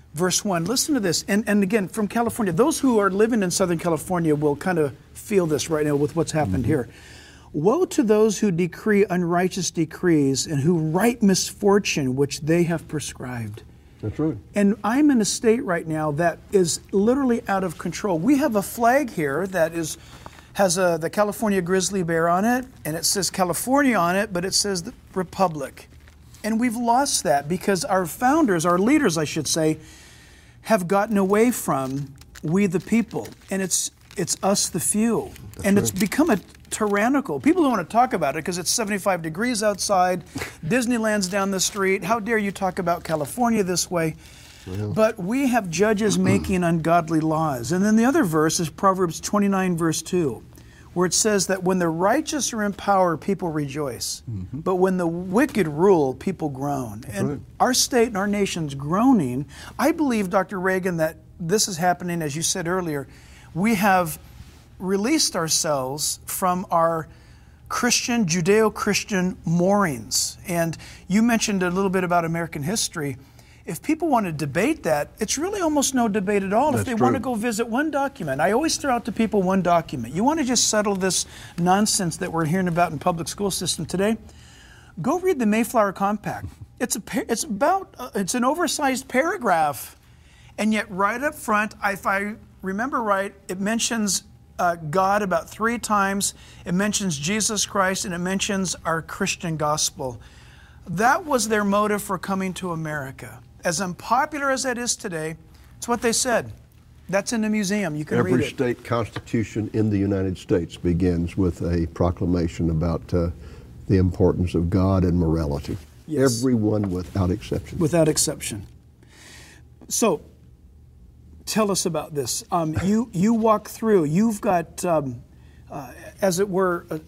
verse one. Listen to this. And, and again, from California, those who are living in Southern California will kind of feel this right now with what's happened mm-hmm. here. Woe to those who decree unrighteous decrees and who write misfortune which they have prescribed. That's right. And I'm in a state right now that is literally out of control. We have a flag here that is has a, the California grizzly bear on it, and it says California on it, but it says the Republic. And we've lost that because our founders, our leaders, I should say, have gotten away from we the people. And it's it's us the few. That's and right. It's become a tyrannical. People don't want to talk about it because it's seventy-five degrees outside. Disneyland's down the street. How dare you talk about California this way? Well. But we have judges making ungodly laws. And then the other verse is Proverbs twenty-nine, verse two, where it says that when the righteous are in power, people rejoice. Mm-hmm. But when the wicked rule, people groan. That's and right. Our state and our nation's groaning. I believe, Doctor Reagan, that this is happening, as you said earlier. We have released ourselves from our Christian, Judeo-Christian moorings. And you mentioned a little bit about American history. If people want to debate that, it's really almost no debate at all. That's if they true. want to go visit one document. I always throw out to people one document. You want to just settle this nonsense that we're hearing about in public school system today? Go read the Mayflower Compact. It's a it's about uh, it's an oversized paragraph, and yet right up front, if I remember right, it mentions uh, God about three times. It mentions Jesus Christ, and it mentions our Christian gospel. That was their motive for coming to America. As unpopular as that is today, it's what they said. That's in the museum. You can Every read it. Every state constitution in the United States begins with a proclamation about uh, the importance of God and morality. Yes. Everyone without exception. Without exception. So, tell us about this. Um, you you walk through. You've got, um, uh, as it were, uh,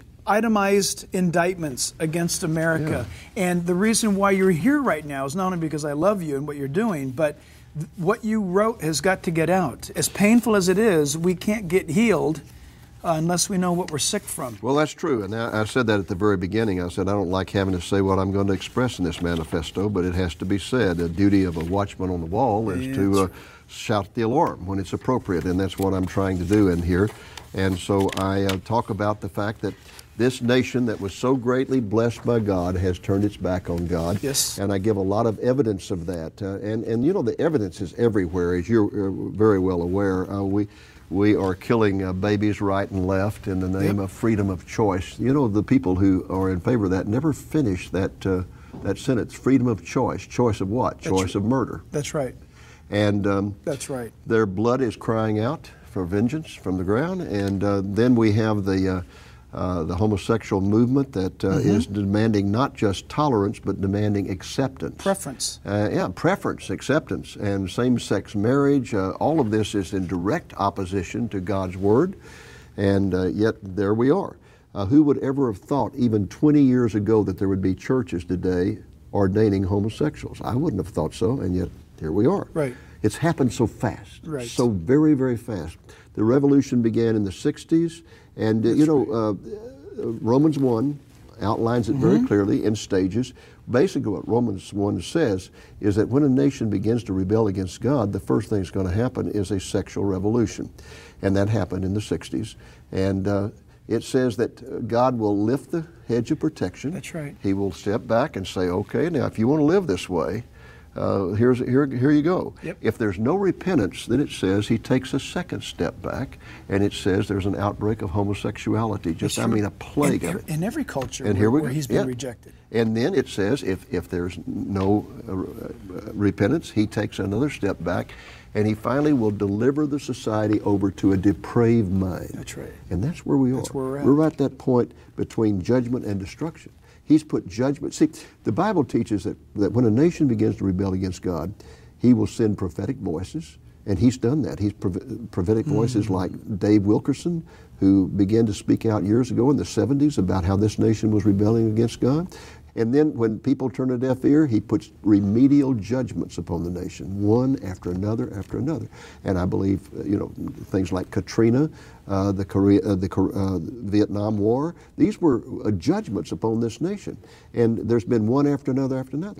itemized indictments against America. Yeah. And the reason why you're here right now is not only because I love you and what you're doing, but th- what you wrote has got to get out. As painful as it is, we can't get healed uh, unless we know what we're sick from. Well, that's true. And I, I said that at the very beginning. I said I don't like having to say what I'm going to express in this manifesto, but it has to be said. The duty of a watchman on the wall is yeah, to uh, shout the alarm when it's appropriate, and that's what I'm trying to do in here. And so I uh, talk about the fact that this nation that was so greatly blessed by God has turned its back on God. Yes. And I give a lot of evidence of that. Uh, and, and, you know, the evidence is everywhere, as you're uh, very well aware. Uh, we we are killing uh, babies right and left in the name yep. of freedom of choice. You know, the people who are in favor of that never finish that, uh, that sentence, freedom of choice. Choice of what? That's choice r- of murder. That's right. And um, That's right. Their blood is crying out for vengeance from the ground. And uh, then we have the... Uh, Uh, the homosexual movement that uh, mm-hmm. is demanding not just tolerance, but demanding acceptance. Preference. Uh, yeah, preference, acceptance, and same-sex marriage. Uh, all of this is in direct opposition to God's Word, and uh, yet there we are. Uh, who would ever have thought even twenty years ago that there would be churches today ordaining homosexuals? I wouldn't have thought so, and yet here we are. Right. It's happened so fast, right. so very, very fast. The revolution began in the sixties, and uh, you know, uh, Romans one outlines it very mm-hmm. clearly in stages. Basically what Romans one says is that when a nation begins to rebel against God, the first thing that's going to happen is a sexual revolution. And that happened in the sixties. And uh, it says that God will lift the hedge of protection. That's right. He will step back and say, okay, now if you want to live this way, Uh, here's here here you go. Yep. If there's no repentance, then it says he takes a second step back, and it says there's an outbreak of homosexuality. Just I mean a plague in, of it. In every culture and where, here we where go. he's been yeah. rejected. And then it says if if there's no uh, uh, repentance, he takes another step back, and he finally will deliver the society over to a depraved mind. That's right. And that's where we are. That's where we're at. We're at that point between judgment and destruction. He's put judgment. See, the Bible teaches that, that when a nation begins to rebel against God, he will send prophetic voices, and he's done that. He's prov- prophetic mm-hmm. voices like Dave Wilkerson, who began to speak out years ago in the seventies about how this nation was rebelling against God. And then when people turn a deaf ear, he puts remedial judgments upon the nation, one after another after another. And I believe, you know, things like Katrina, uh, the Korea, uh, the uh, Vietnam War, these were uh, judgments upon this nation. And there's been one after another after another.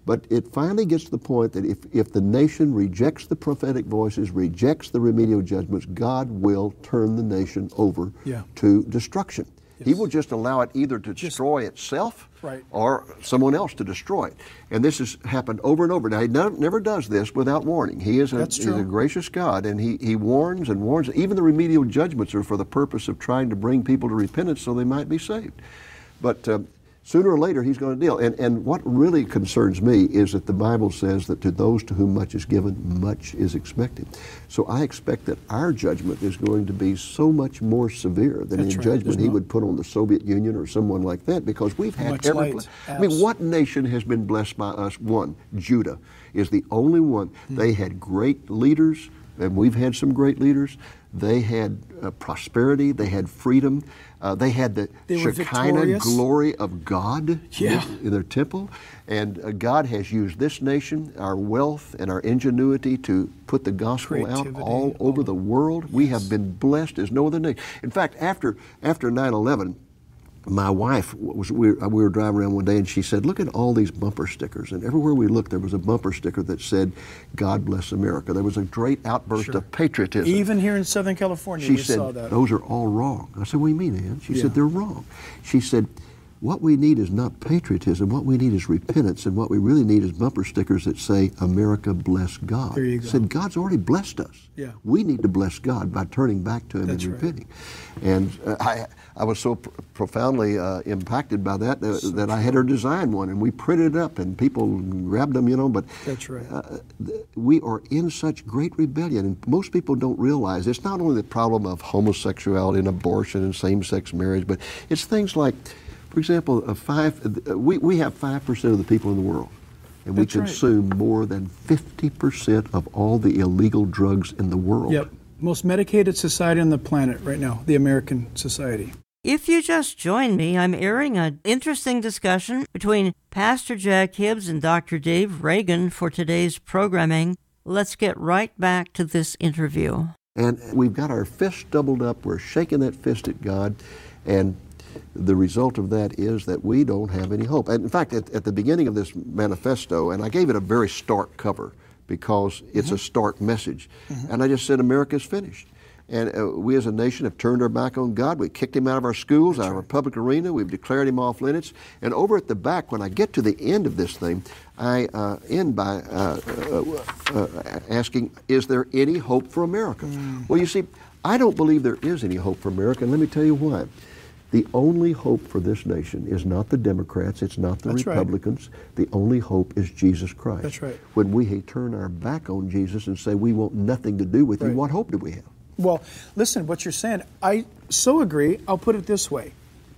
But it finally gets to the point that if, if the nation rejects the prophetic voices, rejects the remedial judgments, God will turn the nation over yeah. to destruction. Yes. He will just allow it either to just, destroy itself right. or someone else to destroy it. And this has happened over and over. Now, he no, never does this without warning. He is a, he's a gracious God, and he, he warns and warns. Even the remedial judgments are for the purpose of trying to bring people to repentance so they might be saved. But uh, sooner or later, he's going to deal. And, and what really concerns me is that the Bible says that to those to whom much is given, much is expected. So I expect that our judgment is going to be so much more severe than That's the right. judgment There's he no... would put on the Soviet Union or someone like that, because we've had much every... light. I mean, what nation has been blessed by us? One, Judah is the only one. Mm-hmm. They had great leaders, and we've had some great leaders. They had uh, prosperity. They had freedom. Uh, they had the they Shekinah glory of God yeah. in, in their temple. And uh, God has used this nation, our wealth and our ingenuity, to put the gospel out all over the world. Yes. We have been blessed as no other nation. In fact, after after nine eleven, my wife was we were, we were driving around one day, and she said, "Look at all these bumper stickers." And everywhere we looked, there was a bumper sticker that said, "God bless America." There was a great outburst sure. of patriotism. Even here in Southern California, she we said, saw that. "Those are all wrong." I said, "What do you mean, Ann?" She yeah. said, "They're wrong." She said, "What we need is not patriotism. What we need is repentance, and what we really need is bumper stickers that say, 'America bless God.'" There you go. Said, God's already blessed us. Yeah. We need to bless God by turning back to Him That's and right. repenting. And uh, I, I was so pr- profoundly uh, impacted by that uh, so that true. I had her design one, and we printed it up, and people grabbed them, you know. But That's right. uh, th- we are in such great rebellion, and most people don't realize it's not only the problem of homosexuality and abortion and same-sex marriage, but it's things like, for example, uh, five. Uh, we we have five percent of the people in the world, and we That's right. consume more than fifty percent of all the illegal drugs in the world. Yep. Most medicated society on the planet right now, the American society. If you just joined me, I'm airing an interesting discussion between Pastor Jack Hibbs and Doctor Dave Reagan for today's programming. Let's get right back to this interview. And we've got our fists doubled up. We're shaking that fist at God, and the result of that is that we don't have any hope. And in fact, at, at the beginning of this manifesto, and I gave it a very stark cover because it's mm-hmm. a stark message, mm-hmm. and I just said, America's finished. And uh, we as a nation have turned our back on God. We kicked Him out of our schools, That's out of our public arena. We've declared Him off limits. And over at the back, when I get to the end of this thing, I uh, end by uh, uh, uh, asking, is there any hope for America? Mm. Well, you see, I don't believe there is any hope for America, and let me tell you why. The only hope for this nation is not the Democrats, it's not the That's Republicans. Right. The only hope is Jesus Christ. That's right. When we turn our back on Jesus and say we want nothing to do with right. Him, what hope do we have? Well, listen, what you're saying, I so agree. I'll put it this way.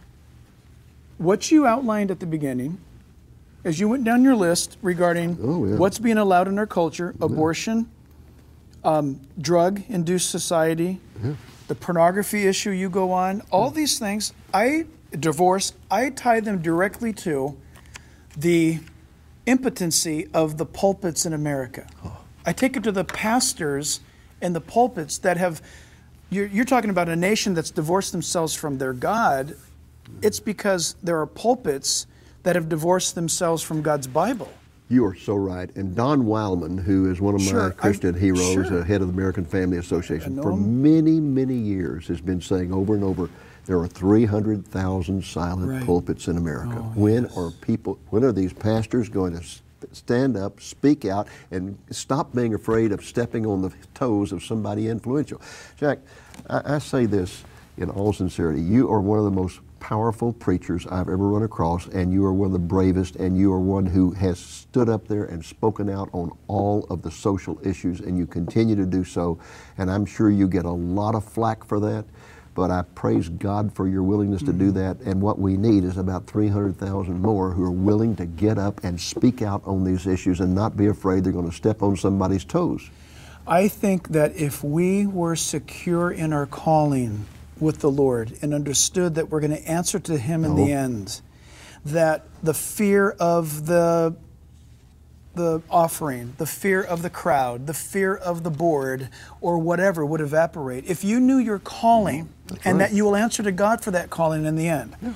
What you outlined at the beginning, as you went down your list regarding oh, yeah. what's being allowed in our culture, yeah. abortion, um, drug-induced society, yeah. the pornography issue you go on, all yeah. these things, I, divorce, I tie them directly to the impotency of the pulpits in America. Oh. I take it to the pastors and the pulpits that have, you're, you're talking about a nation that's divorced themselves from their God. It's because there are pulpits that have divorced themselves from God's Bible. You are so right. And Don Wildman, who is one of sure, my Christian I, heroes, sure. uh, head of the American Family Association, for him. many, many years has been saying over and over, there are three hundred thousand silent right. pulpits in America. Oh, when yes. are people, when are these pastors going to stand up, speak out, and stop being afraid of stepping on the toes of somebody influential? Jack, I, I say this in all sincerity. You are one of the most powerful preachers I've ever run across, and you are one of the bravest, and you are one who has stood up there and spoken out on all of the social issues, and you continue to do so. And I'm sure you get a lot of flack for that, but I praise God for your willingness to do that. And what we need is about three hundred thousand more who are willing to get up and speak out on these issues and not be afraid they're going to step on somebody's toes. I think that if we were secure in our calling with the Lord and understood that we're going to answer to Him in no. the end, that the fear of the the offering, the fear of the crowd, the fear of the board, or whatever would evaporate. If you knew your calling That's and right. that you will answer to God for that calling in the end, yeah.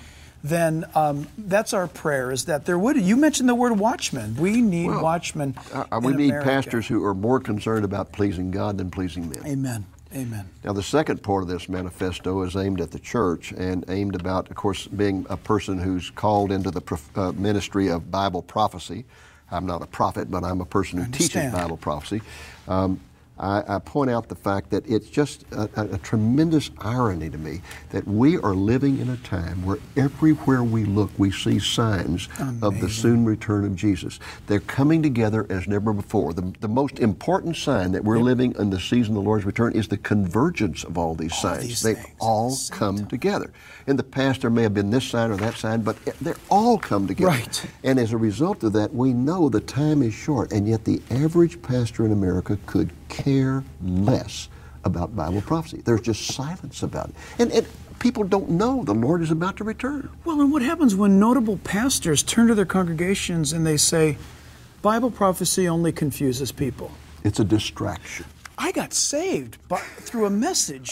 then um, that's our prayer, is that there would, you mentioned the word watchmen. We need Well, watchmen Uh, we in need America. pastors who are more concerned about pleasing God than pleasing men. Amen. Amen. Now, the second part of this manifesto is aimed at the church and aimed about, of course, being a person who's called into the prof- uh, ministry of Bible prophecy. I'm not a prophet, but I'm a person who teaches understand. Bible prophecy. Um, I, I point out the fact that it's just a, a, a tremendous irony to me that we are living in a time where everywhere we look, we see signs of the soon return of Jesus. They're coming together as never before. The, the most important sign that we're living in the season of the Lord's return is the convergence of all these All signs. these they things at all the same come time. together. In the past, there may have been this sign or that sign, but they're all come together. Right. And as a result of that, we know the time is short, and yet the average pastor in America could care less about Bible prophecy. There's just silence about it. And, and people don't know the Lord is about to return. Well, and what happens when notable pastors turn to their congregations and they say, Bible prophecy only confuses people? It's a distraction. I got saved by, through a message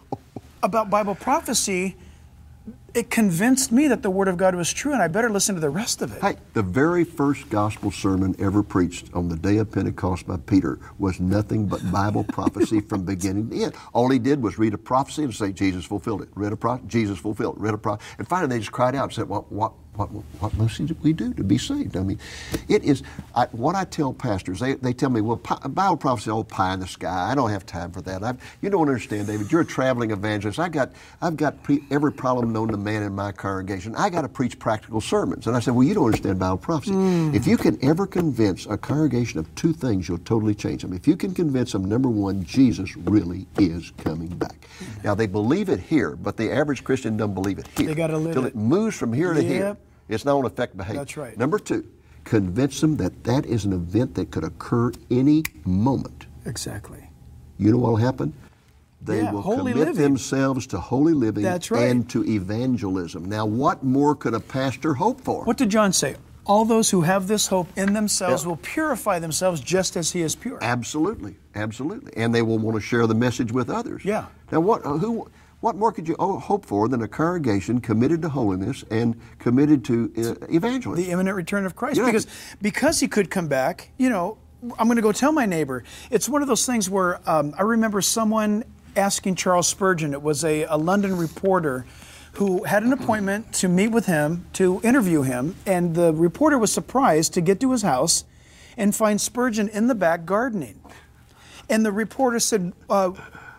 about Bible prophecy. It convinced me that the Word of God was true, and I better listen to the rest of it. Hey, the very first gospel sermon ever preached on the day of Pentecost by Peter was nothing but Bible prophecy from beginning to end. All he did was read a prophecy and say, Jesus fulfilled it. Read a prophecy, Jesus fulfilled it. Read a prophecy. And finally they just cried out and said, well, what, what, what must we do to be saved? I mean, it is, I, what I tell pastors, they, they tell me, well, pi- Bible prophecy, all pie in the sky. I don't have time for that. I've, you don't understand, David. You're a traveling evangelist. I got, I've got pre- every problem known to man in my congregation. I got to preach practical sermons. And I said, well, you don't understand Bible prophecy. Mm. If you can ever convince a congregation of two things, you'll totally change them. If you can convince them, number one, Jesus really is coming back. Mm. Now, they believe it here, but the average Christian doesn't believe it here. They got to live Till it. it moves from here to Yep. here. It's not going to affect behavior. That's right. Number two, convince them that that is an event that could occur any moment. Exactly. You know what will happen? They Yeah, will holy commit living. themselves to holy living That's right. and to evangelism. Now, what more could a pastor hope for? What did John say? All those who have this hope in themselves Yeah. will purify themselves just as he is pure. Absolutely, absolutely. And they will want to share the message with others. Yeah. Now, what uh, who, what more could you oh, hope for than a congregation committed to holiness and committed to uh, evangelism? The imminent return of Christ. Yeah. Because because he could come back, you know, I'm going to go tell my neighbor. It's one of those things where um, I remember someone asking Charles Spurgeon, it was a, a London reporter who had an appointment to meet with him, to interview him, and the reporter was surprised to get to his house and find Spurgeon in the back gardening. And the reporter said, uh,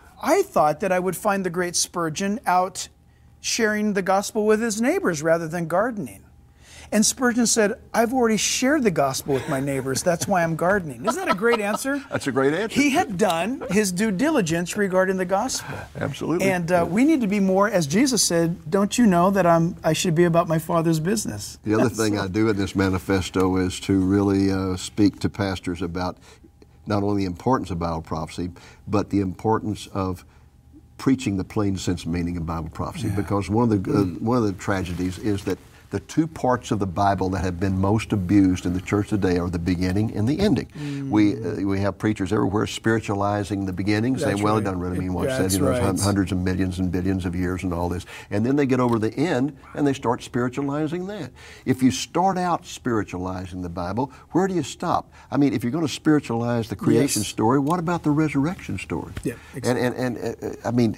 I thought that I would find the great Spurgeon out sharing the gospel with his neighbors rather than gardening. And Spurgeon said, I've already shared the gospel with my neighbors. That's why I'm gardening. Isn't that a great answer? That's a great answer. He had done his due diligence regarding the gospel. Absolutely. And uh, we need to be more, as Jesus said, don't you know that I'm, I should be about my Father's business? The other thing I do in this manifesto is to really uh, speak to pastors about not only the importance of Bible prophecy, but the importance of preaching the plain sense meaning of Bible prophecy. Yeah. Because one of the uh, one of the tragedies is that the two parts of the Bible that have been most abused in the church today are the beginning and the ending. Mm. We uh, we have preachers everywhere spiritualizing the beginning, That's saying, well, right. it doesn't really mean what it That's said, you know, right. hundreds of millions and billions of years and all this. And then they get over the end and they start spiritualizing that. If you start out spiritualizing the Bible, where do you stop? I mean, if you're going to spiritualize the creation Yes. story, what about the resurrection story? Yeah, exactly. And, and, and uh, I mean,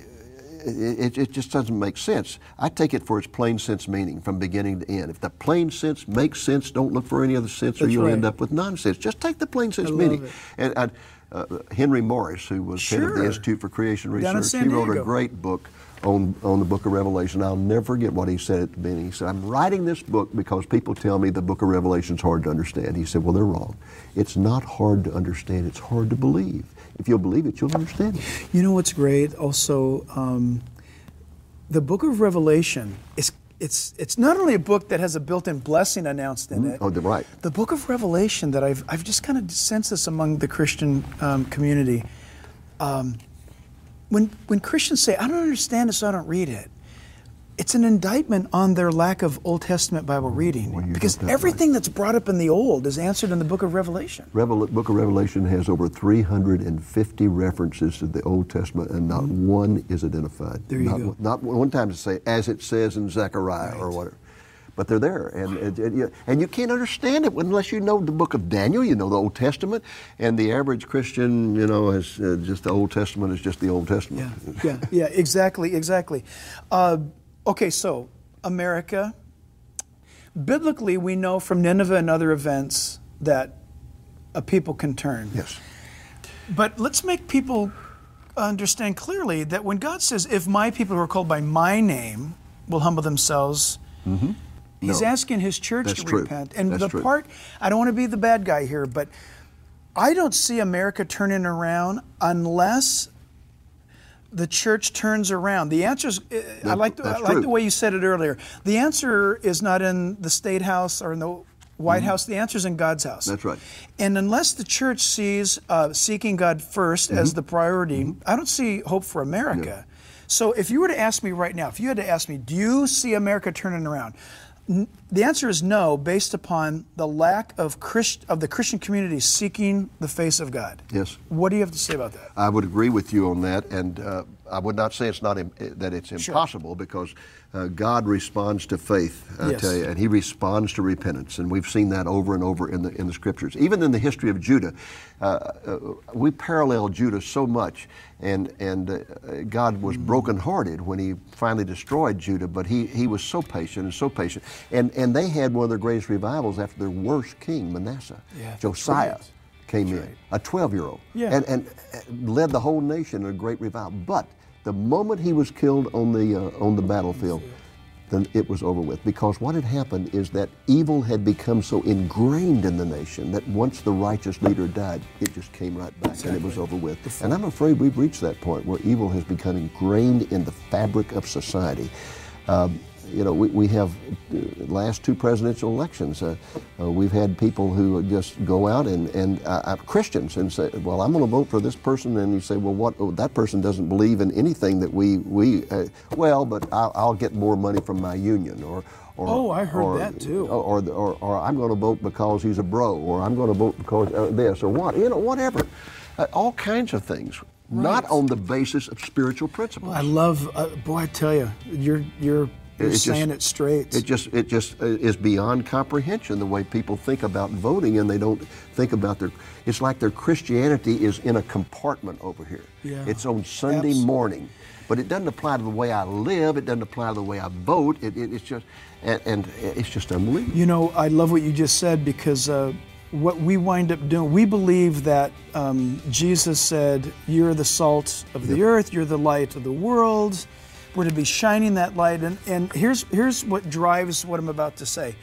It, it just doesn't make sense. I take it for its plain sense meaning from beginning to end. If the plain sense makes sense, don't look for any other sense or That's you'll right. end up with nonsense. Just take the plain sense I love meaning. it. And I, uh, Henry Morris, who was head of the Sure. Institute for Creation Down in Research, San he wrote a Diego. great book on, on the book of Revelation. I'll never forget what he said at the beginning. He said, I'm writing this book because people tell me the book of Revelation is hard to understand. He said, well, they're wrong. It's not hard to understand. It's hard to believe. If you'll believe it, you'll understand it. You know what's great? Also, um, the book of Revelation is it's it's not only a book that has a built-in blessing announced in it. Oh, they're right. The book of Revelation that I've I've just kind of sensed this among the Christian um, community. Um, when when Christians say, "I don't understand it, so I don't read it," it's an indictment on their lack of Old Testament Bible reading. Well, you because got that everything right. that's brought up in the Old is answered in the book of Revelation. Revel- book of Revelation has over three hundred fifty references to the Old Testament, and not mm-hmm. one is identified. There you not go. One, not one time to say, as it says in Zechariah Right. or whatever. but they're there, and and, and, you, and you can't understand it unless you know the book of Daniel, you know the Old Testament, and the average Christian, you know, is uh, just the Old Testament is just the Old Testament. Yeah, yeah, yeah, exactly, exactly. Uh, okay, so America, biblically, we know from Nineveh and other events that a people can turn. Yes. But let's make people understand clearly that when God says, if my people who are called by my name will humble themselves, mm-hmm. he's no. asking his church That's to true. repent. And That's the true. part, I don't want to be the bad guy here, but I don't see America turning around unless the church turns around. The answer is, that, I like, the, I like the way you said it earlier. The answer is not in the State House or in the White mm-hmm. House. The answer is in God's house. That's right. And unless the church sees uh, seeking God first mm-hmm. as the priority, mm-hmm. I don't see hope for America. Yeah. So if you were to ask me right now, if you had to ask me, do you see America turning around? N- the answer is no, based upon the lack of Christ- of the Christian community seeking the face of God. Yes. What do you have to say about that? I would agree with you on that, and uh, I would not say it's not Im- that it's impossible sure. because uh, God responds to faith, I yes. tell you, and He responds to repentance, and we've seen that over and over in the in the Scriptures. Even in the history of Judah, uh, uh, we parallel Judah so much, and and uh, God was mm. brokenhearted when He finally destroyed Judah, but He He was so patient and so patient, and and they had one of their greatest revivals after their worst king, Manasseh, yeah, Josiah. Right. Came That's in, right. a twelve-year-old, yeah. and, and led the whole nation in a great revival. But the moment he was killed on the uh, on the battlefield, then it was over with. Because what had happened is that evil had become so ingrained in the nation that once the righteous leader died, it just came right back, exactly. and it was over with. And I'm afraid we've reached that point where evil has become ingrained in the fabric of society. Um, You know, we, we have uh, last two presidential elections. Uh, uh, we've had people who just go out and, and uh, uh, Christians and say, well, I'm going to vote for this person. And you say, well, what? Oh, that person doesn't believe in anything that we, we uh, well, but I'll, I'll get more money from my union. Or, or Oh, I heard or, that too. Or, or, or, or I'm going to vote because he's a bro. Or I'm going to vote because uh, this or what. You know, whatever. Uh, all kinds of things. Right. Not on the basis of spiritual principles. Well, I love, uh, boy, I tell you, you're, you're, You're it saying just, it straight. It just it just is beyond comprehension the way people think about voting, and they don't think about their. It's like their Christianity is in a compartment over here. Yeah. It's on Sunday Absolutely. morning, but it doesn't apply to the way I live. It doesn't apply to the way I vote. It, it, it's just and, and it's just unbelievable. You know, I love what you just said because uh, what we wind up doing, we believe that um, Jesus said, "You're the salt of the Yep. earth. You're the light of the world." We're to be shining that light. And, and here's, here's what drives what I'm about to say.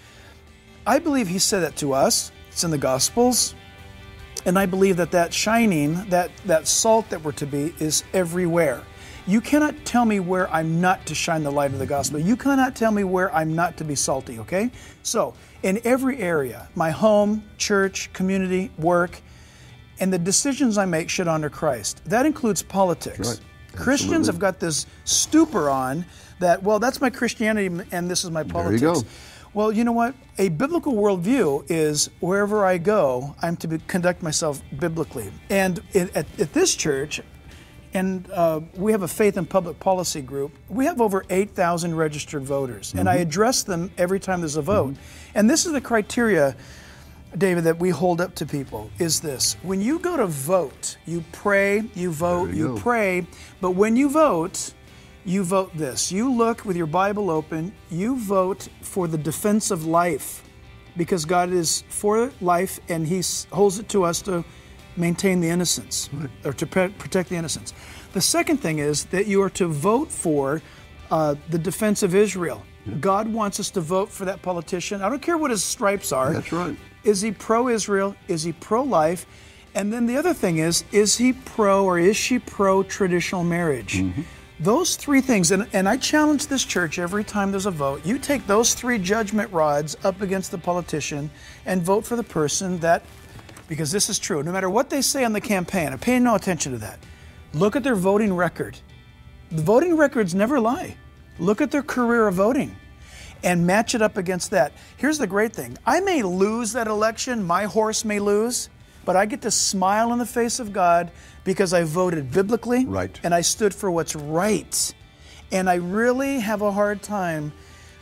I believe he said that to us. It's in the Gospels. And I believe that that shining, that, that salt that we're to be, is everywhere. You cannot tell me where I'm not to shine the light of the gospel. You cannot tell me where I'm not to be salty, okay? So, in every area, my home, church, community, work, and the decisions I make should honor Christ. That includes politics. Right. Christians have got this stupor on that, well, that's my Christianity and this is my politics. There you go. Well, you know what? A biblical worldview is wherever I go, I'm to be, conduct myself biblically. And it, at, at this church, and uh, we have a faith and public policy group, we have over eight thousand registered voters. Mm-hmm. And I address them every time there's a vote. Mm-hmm. And this is the criteria, David, that we hold up to people, is this. When you go to vote, you pray, you vote, you, you pray, but when you vote, you vote this. You look with your Bible open, you vote for the defense of life, because God is for life and He holds it to us to maintain the innocence, right. or to pre- protect the innocence. The second thing is that you are to vote for uh, the defense of Israel. Yeah. God wants us to vote for that politician. I don't care what his stripes are. That's right. Is he pro-Israel? Is he pro-life? And then the other thing is, is he pro or is she pro-traditional marriage? Mm-hmm. Those three things, and, and I challenge this church every time there's a vote, you take those three judgment rods up against the politician and vote for the person that, because this is true, no matter what they say on the campaign, I pay no attention to that. Look at their voting record. The voting records never lie. Look at their career of voting and match it up against that. Here's the great thing. I may lose that election, my horse may lose, but I get to smile in the face of God because I voted biblically, right. and I stood for what's right. And I really have a hard time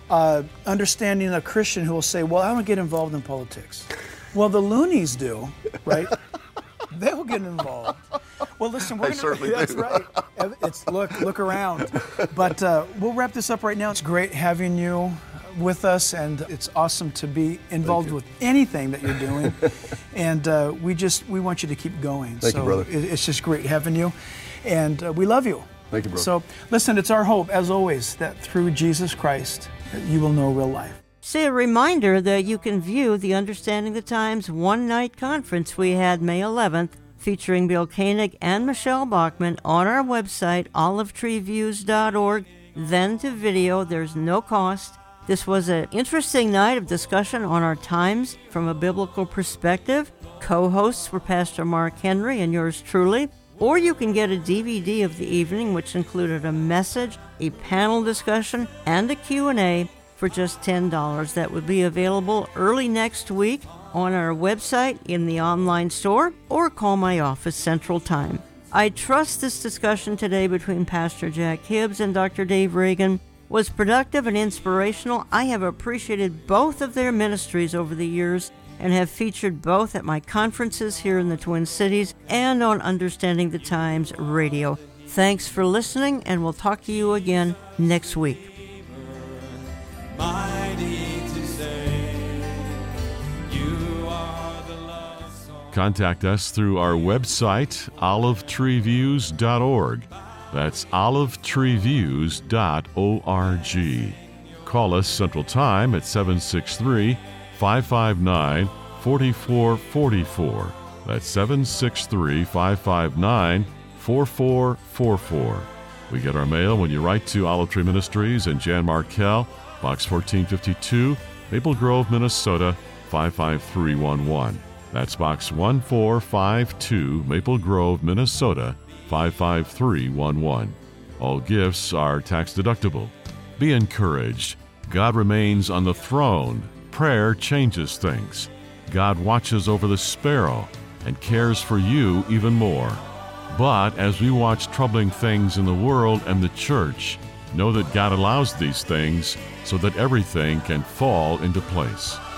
uh, understanding a Christian who will say, well, I don't get involved in politics. Well, the loonies do, right? They'll get involved. Well, listen, we're I gonna, certainly that's do. right. It's look, look around. But uh, we'll wrap this up right now. It's great having you with us, and it's awesome to be involved with anything that you're doing. And uh, we just we want you to keep going. Thank so you, brother. It, it's just great having you, and uh, we love you. Thank you, brother. So listen, it's our hope, as always, that through Jesus Christ, that you will know real life. Say a reminder that you can view the Understanding the Times one-night conference we had May eleventh, featuring Bill Koenig and Michelle Bachman, on our website, olive tree views dot org. Then to video, there's no cost. This was an interesting night of discussion on our times from a biblical perspective. Co-hosts were Pastor Mark Henry and yours truly. Or you can get a D V D of the evening, which included a message, a panel discussion, and a Q and A for just ten dollars. That would be available early next week on our website, in the online store, or call my office Central Time. I trust this discussion today between Pastor Jack Hibbs and Doctor Dave Reagan was productive and inspirational. I have appreciated both of their ministries over the years and have featured both at my conferences here in the Twin Cities and on Understanding the Times Radio. Thanks for listening, and we'll talk to you again next week. Contact us through our website, olive tree views dot org. That's olive tree views dot org. Call us Central Time at seven six three, five five nine, four four four four. That's seven six three, five five nine, four four four four. We get our mail when you write to Olive Tree Ministries and Jan Markell, Box fourteen fifty-two, Maple Grove, Minnesota, five five three one one. That's Box one four five two, Maple Grove, Minnesota, five five three one one. All gifts are tax deductible. Be encouraged. God remains on the throne. Prayer changes things. God watches over the sparrow and cares for you even more. But as we watch troubling things in the world and the church, know that God allows these things so that everything can fall into place.